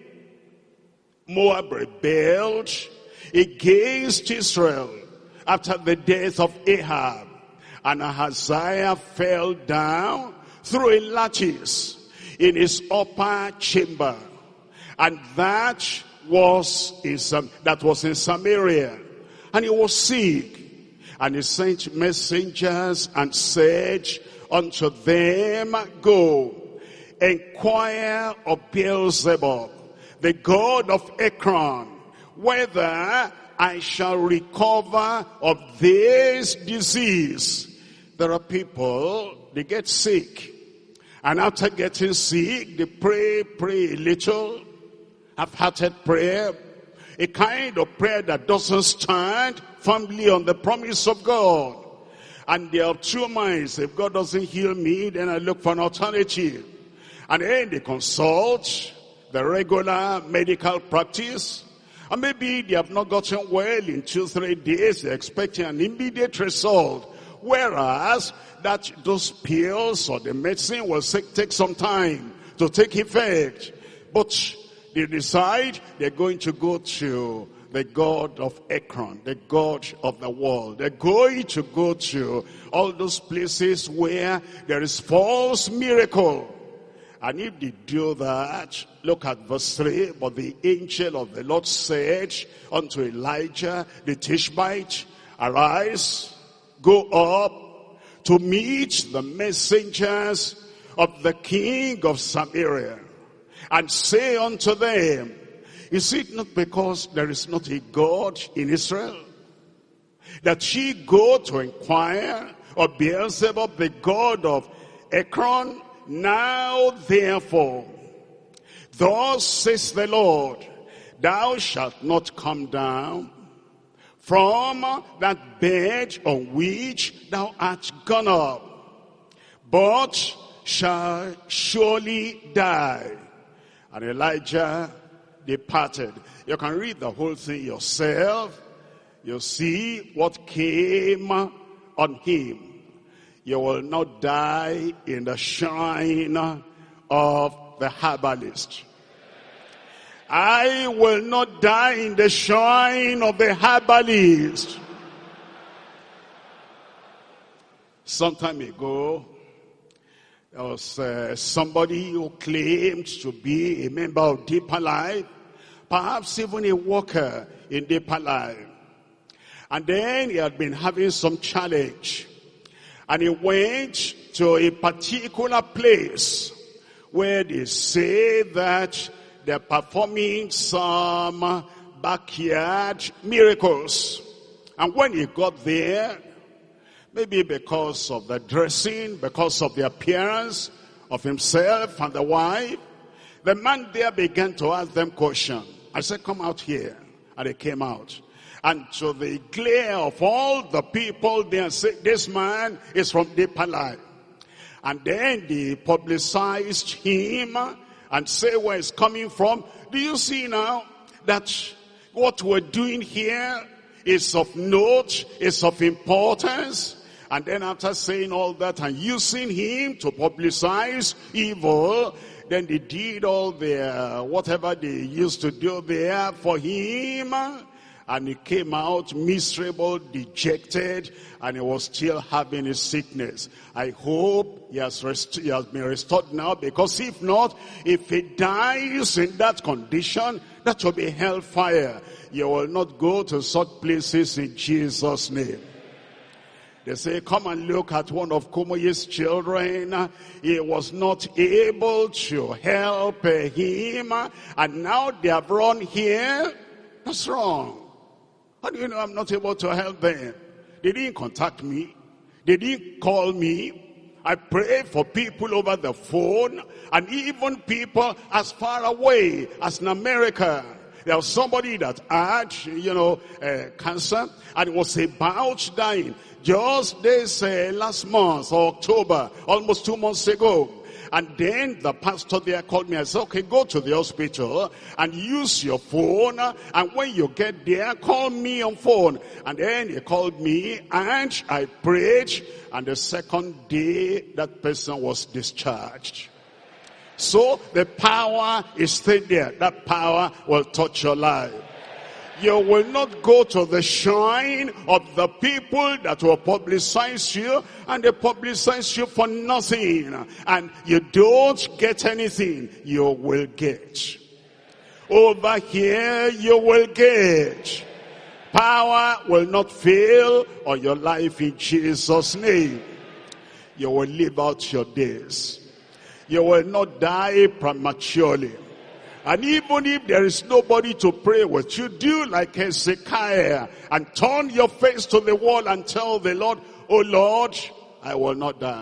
Moab rebelled against Israel after the death of Ahab, and Ahaziah fell down through a lattice in his upper chamber, and that was in Sam- that was in Samaria, and he was sick, and he sent messengers and said unto them, Go, inquire of Beelzebub, the god of Ekron, whether I shall recover of this disease. There are people, they get sick, and after getting sick, they pray, pray a little, half-hearted prayer, a kind of prayer that doesn't stand firmly on the promise of God. And they have two minds. If God doesn't heal me, then I look for an alternative. And then they consult the regular medical practice. And maybe they have not gotten well in two, three days. They're expecting an immediate result. Whereas that those pills or the medicine will take some time to take effect. But they decide they're going to go to the god of Ekron, the god of the world. They're going to go to all those places where there is false miracle. And if they do that, look at verse three. But the angel of the Lord said unto Elijah the Tishbite, Arise, go up to meet the messengers of the king of Samaria, and say unto them, Is it not because there is not a God in Israel, that ye go to inquire of Beelzebub, the god of Ekron? Now therefore, thus says the Lord, thou shalt not come down from that bed on which thou art gone up, but shall surely die. And Elijah departed. You can read the whole thing yourself. You see what came on him. You will not die in the shrine of the herbalist. I will not die in the shrine of the herbalist. Some time ago, there was uh, somebody who claimed to be a member of Deeper Life, perhaps even a worker in Deeper Life. And then he had been having some challenge. And he went to a particular place where they say that they're performing some backyard miracles. And when he got there, maybe because of the dressing, because of the appearance of himself and the wife, the man there began to ask them questions. I said, come out here. And they came out. And to the glare of all the people there, said, this man is from Deeper Life. And then they publicized him and say where he's coming from. Do you see now that what we're doing here is of note, is of importance? And then after saying all that and using him to publicize evil, then they did all their, whatever they used to do there for him. And he came out miserable, dejected, and he was still having his sickness. I hope he has, rest- he has been restored now, because if not, if he dies in that condition, that will be hellfire. You will not go to such places in Jesus' name. They say, come and look at one of Kumoye's children. He was not able to help him, and now they have run here. That's wrong. How do you know I'm not able to help them? They didn't contact me. They didn't call me. I pray for people over the phone, and even people as far away as in America. There was somebody that had, you know, uh, cancer, and was about dying. Just this uh, last month, or October, almost two months ago. And then the pastor there called me and said, okay, go to the hospital and use your phone. And when you get there, call me on phone. And then he called me and I prayed. And the second day, that person was discharged. So the power is still there. That power will touch your life. You will not go to the shrine of the people that will publicize you, and they publicize you for nothing, and you don't get anything. You will get. Over here, you will get. Power will not fail on your life in Jesus' name. You will live out your days. You will not die prematurely. And even if there is nobody to pray with you, do like Hezekiah and turn your face to the wall and tell the Lord, oh Lord, I will not die.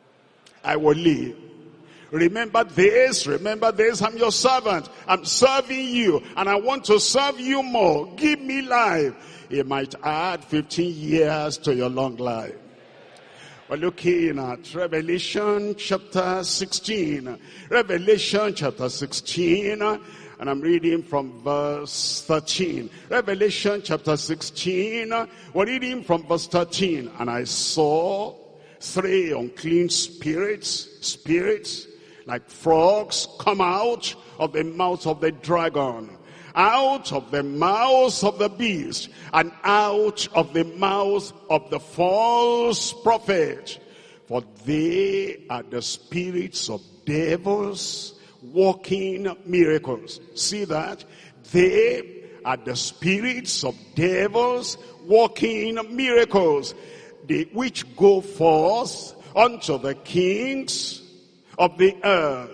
I will live. Remember this, remember this, I'm your servant. I'm serving you, and I want to serve you more. Give me life. He might add fifteen years to your long life. We're looking at Revelation chapter sixteen. Revelation chapter sixteen, and I'm reading from verse thirteen. Revelation chapter sixteen, we're reading from verse thirteen. And I saw three unclean spirits, spirits like frogs, come out of the mouth of the dragon, out of the mouth of the beast, and out of the mouth of the false prophet. For they are the spirits of devils working miracles. See that? They are the spirits of devils working miracles, they, which go forth unto the kings of the earth,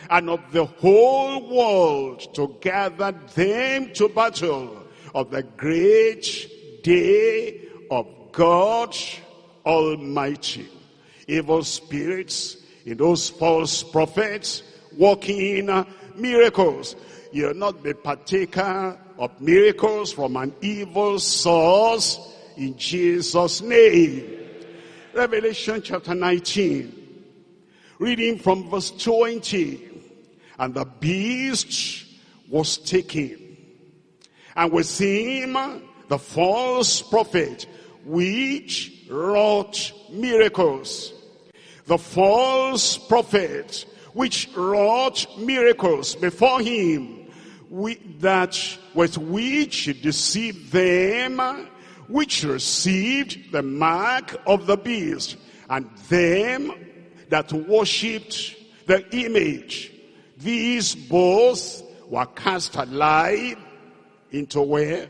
and of the whole world to gather them to battle of the great day of God Almighty. Evil spirits in those false prophets working miracles. You'll not be partaker of miracles from an evil source in Jesus' name. Revelation chapter nineteen, reading from verse twenty. And the beast was taken, and with him the false prophet, which wrought miracles. The false prophet, which wrought miracles before him, we, that with which he deceived them, which received the mark of the beast, and them that worshipped the image. These both were cast alive into where?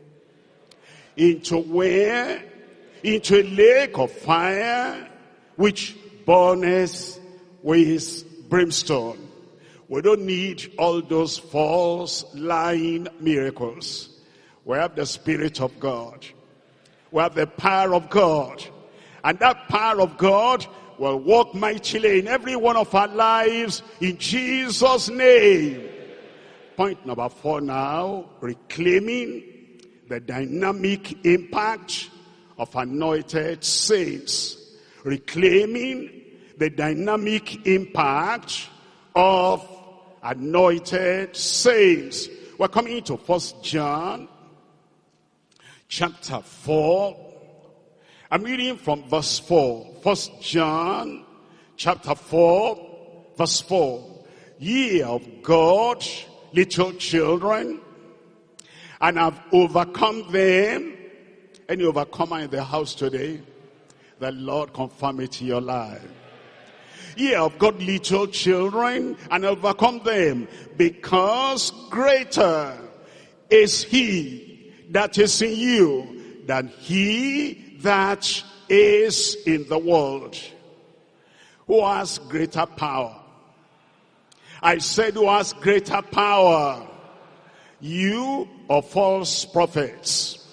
Into where? Into a lake of fire, which burneth with brimstone. We don't need all those false lying miracles. We have the Spirit of God. We have the power of God. And that power of God will work mightily in every one of our lives in Jesus' name. Point number four now, reclaiming the dynamic impact of anointed saints. Reclaiming the dynamic impact of anointed saints. We're coming to First John chapter four. I'm reading from verse four. First John chapter four, verse four. Ye of God, little children, and have overcome them. Any overcomer in the house today? The Lord confirm it in your life. Ye have got little children and overcome them, because greater is he that is in you than he that is in the world. Who has greater power? I said, who has greater power? You or false prophets?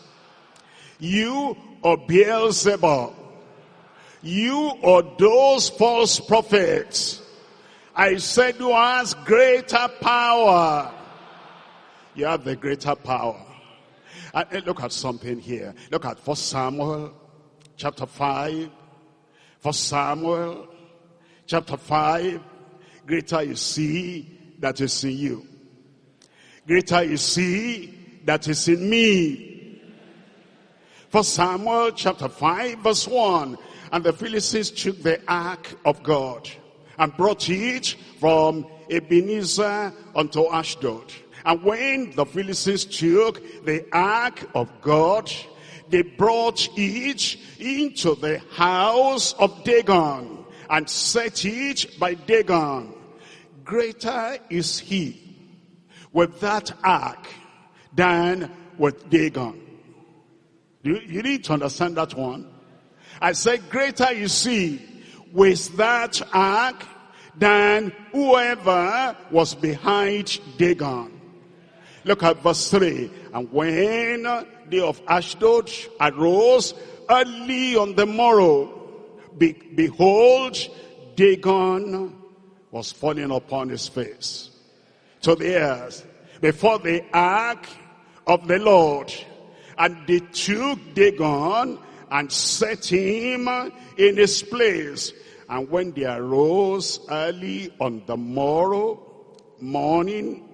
You or Beelzebub? You or those false prophets? I said, who has greater power? You have the greater power. And look at something here. Look at First Samuel chapter five. First Samuel chapter five. Greater is he that is in you. Greater is he that is in me. First Samuel chapter five verse one. And the Philistines took the ark of God and brought it from Ebenezer unto Ashdod. And when the Philistines took the ark of God, they brought it into the house of Dagon and set it by Dagon. Greater is he with that ark than with Dagon. You, you need to understand that one. I said, greater is he with that ark than whoever was behind Dagon. Look at verse three. And when they of Ashdod arose early on the morrow, be, behold, Dagon was falling upon his face to the earth before the ark of the Lord. And they took Dagon and set him in his place. And when they arose early on the morrow morning,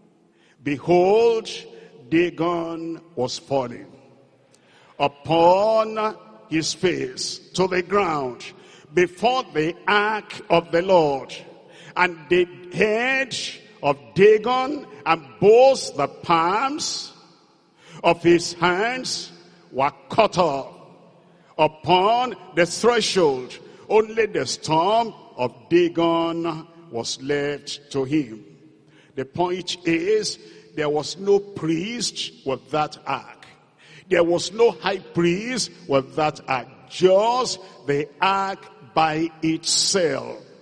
behold, Dagon was falling upon his face to the ground before the ark of the Lord. And the head of Dagon and both the palms of his hands were cut off upon the threshold. Only the stump of Dagon was left to him. The point is, there was no priest with that ark. There was no high priest with that ark. Just the ark by itself.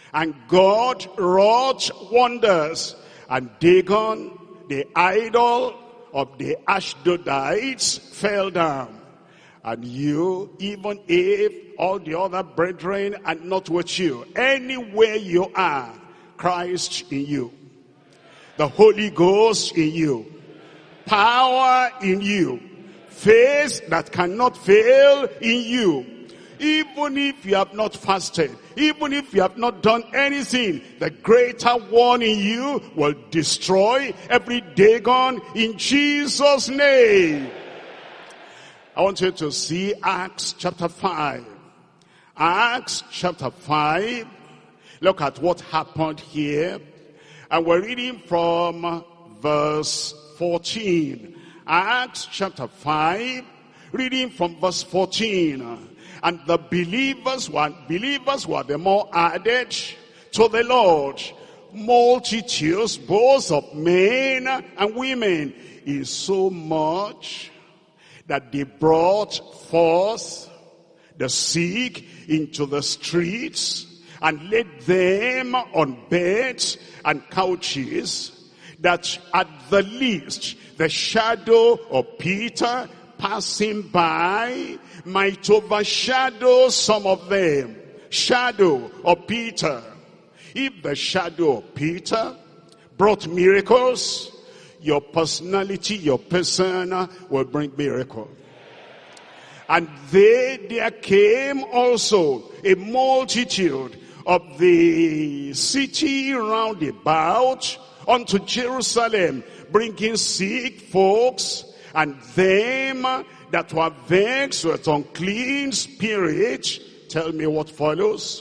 And God wrought wonders. And Dagon, the idol of the Ashdodites, fell down. And you, even if all the other brethren are not with you, anywhere you are, Christ in you, the Holy Ghost in you, power in you, faith that cannot fail in you. Even if you have not fasted, even if you have not done anything, the greater one in you will destroy every Dagon in Jesus' name. I want you to see Acts chapter five. Acts chapter five. Look at what happened here. And we're reading from verse fourteen. Acts chapter five, reading from verse fourteen. And the believers were, believers were the more added to the Lord. Multitudes, both of men and women, is so much that they brought forth the sick into the streets and laid them on beds and couches, that at the least the shadow of Peter passing by might overshadow some of them. Shadow of Peter. If the shadow of Peter brought miracles, your personality, your persona will bring miracle. And they, there came also a multitude of the city round about unto Jerusalem, bringing sick folks and them that were vexed with unclean spirits. Tell me what follows.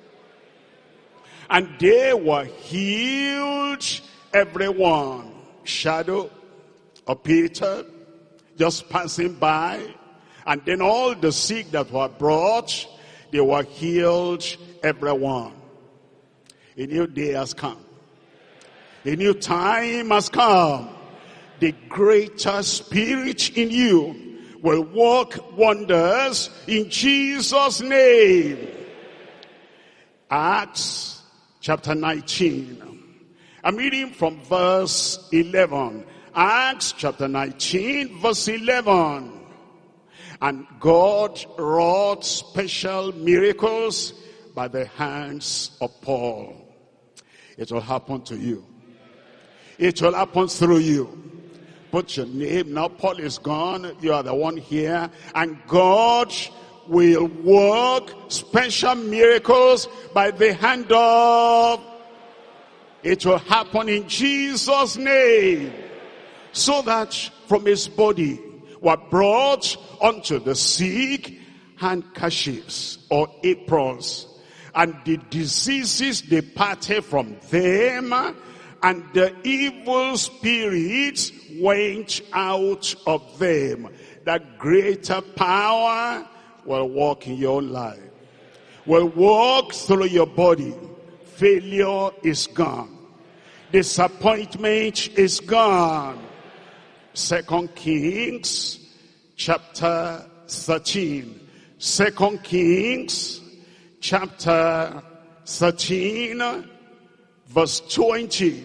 And they were healed, everyone. Shadow of Peter just passing by. And then all the sick that were brought, they were healed, everyone. A new day has come. A new time has come. The greater spirit in you will work wonders in Jesus' name. Acts chapter nineteen. I'm reading from verse eleven. Acts chapter nineteen, verse eleven. And God wrought special miracles by the hands of Paul. It will happen to you. It will happen through you. Put your name. Now Paul is gone. You are the one here. And God will work special miracles by the hand of. It will happen in Jesus' name. So that from his body were brought unto the sick handkerchiefs or aprons. And the diseases departed from them, and the evil spirits went out of them. That greater power will walk in your life. Will walk through your body. Failure is gone. Disappointment is gone. Second Kings chapter thirteen. Second Kings chapter thirteen, verse twenty.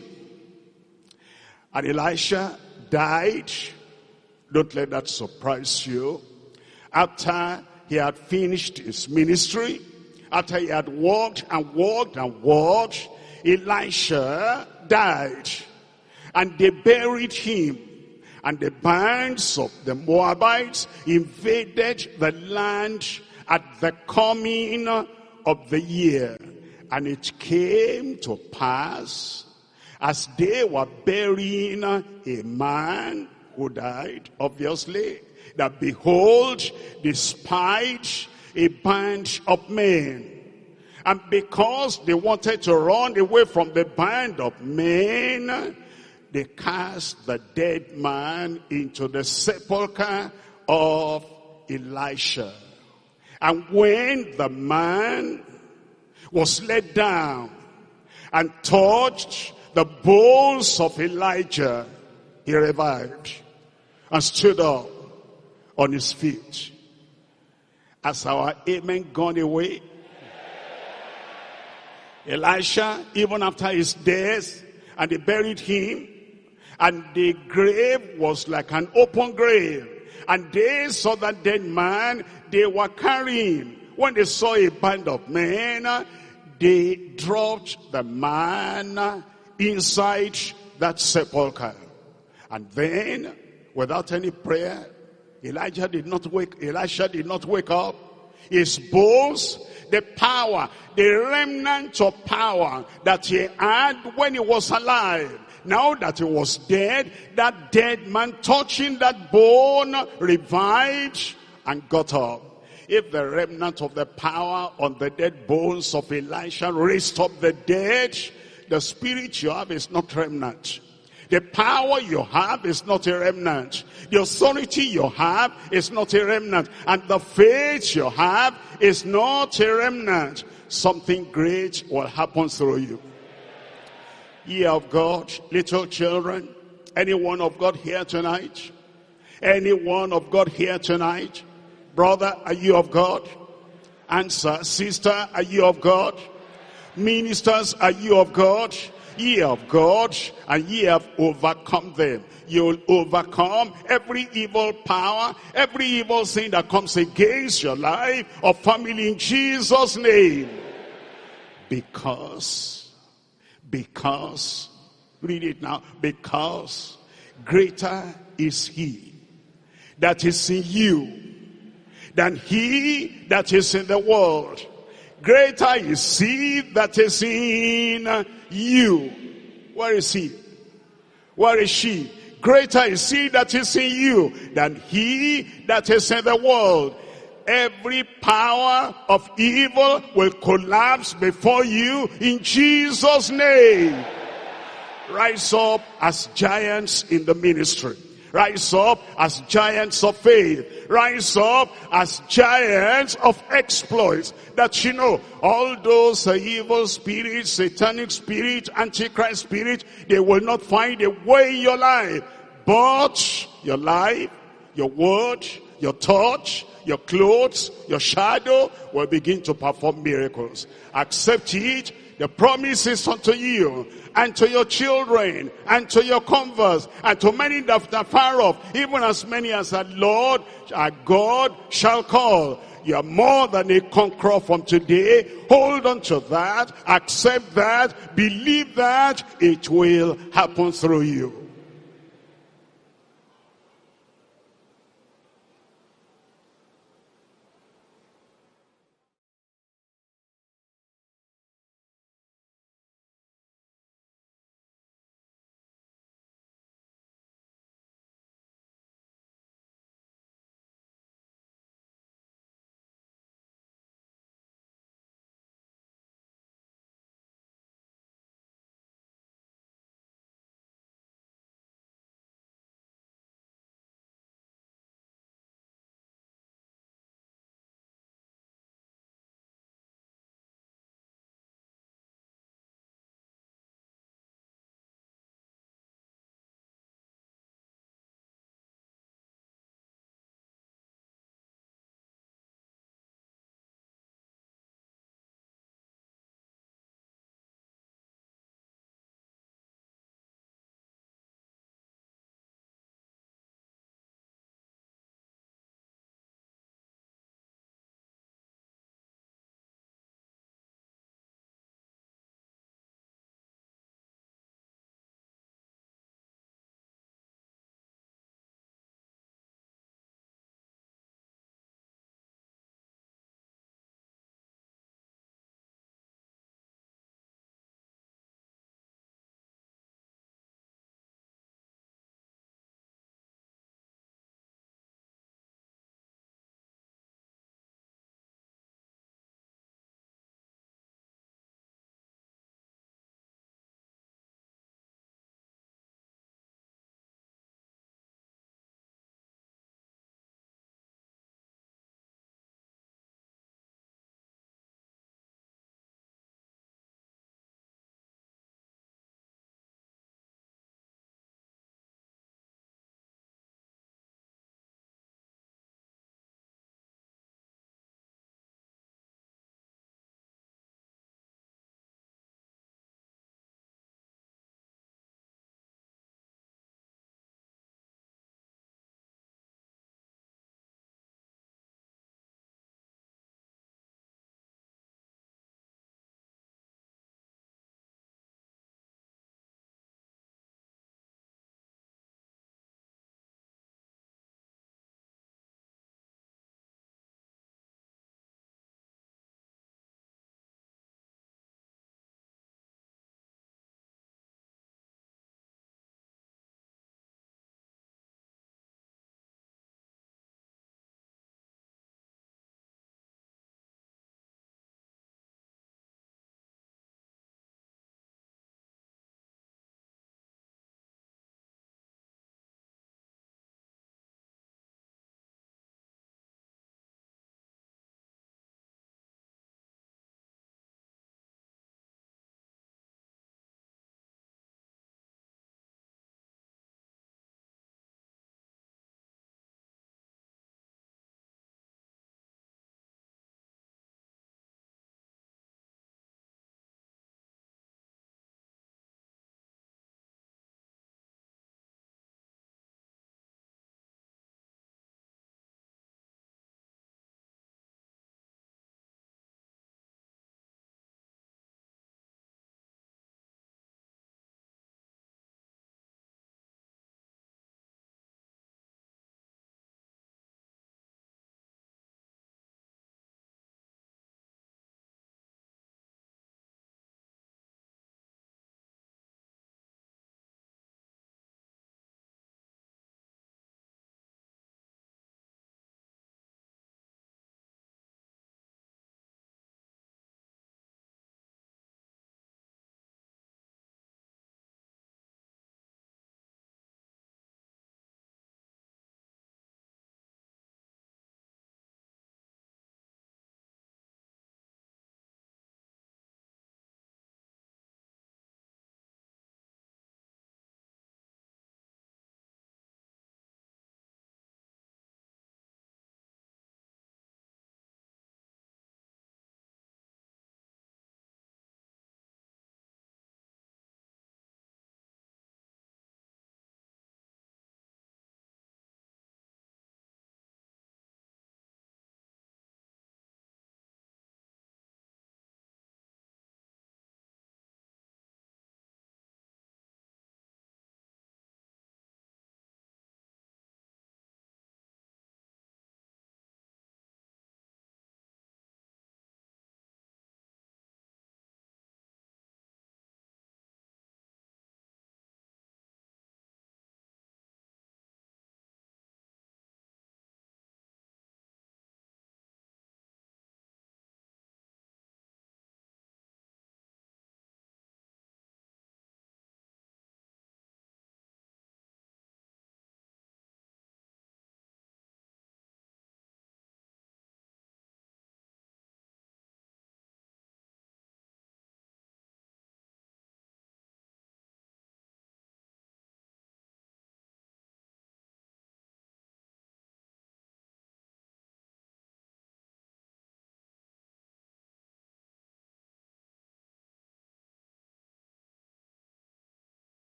And Elisha died. Don't let that surprise you. After he had finished his ministry, after he had walked and walked and walked, Elisha died. And they buried him. And the bands of the Moabites invaded the land at the coming of the year. And it came to pass, as they were burying a man who died, obviously, that behold, they spied a band of men. And because they wanted to run away from the band of men, they cast the dead man into the sepulchre of Elisha. And when the man was let down and touched the bones of Elijah, he revived and stood up on his feet. Has our amen gone away? Elisha, even after his death, and they buried him, and the grave was like an open grave. And they saw that dead man they were carrying. When they saw a band of men, they dropped the man inside that sepulcher. And then, without any prayer, Elijah did not wake, Elisha did not wake up. His bones, the power, the remnant of power that he had when he was alive, now that he was dead, that dead man touching that bone revived and got up. If the remnant of the power on the dead bones of Elisha raised up the dead, the spirit you have is not remnant. The power you have is not a remnant. The authority you have is not a remnant. And the faith you have is not a remnant. Something great will happen through you. Ye of God, little children, anyone of God here tonight? Anyone of God here tonight? Brother, are you of God? Answer. Sister, are you of God? Ministers, are you of God? Ye of God, and ye have overcome them. You'll overcome every evil power, every evil thing that comes against your life or family in Jesus' name. Because, because, read it now, because greater is he that is in you than he that is in the world. Greater is he that is in you. Where is he? Where is she? Greater is he that is in you than he that is in the world. Every power of evil will collapse before you in Jesus' name. Rise up as giants in the ministry. Rise up as giants of faith. Rise up as giants of exploits. That you know, all those uh, evil spirits, satanic spirit, antichrist spirit, they will not find a way in your life. But your life, your word, your touch, your clothes, your shadow will begin to perform miracles. Accept it. The promise is unto you, and to your children, and to your converts, and to many that are far off, even as many as our Lord, our God, shall call. You are more than a conqueror from today. Hold on to that, accept that, believe that, it will happen through you.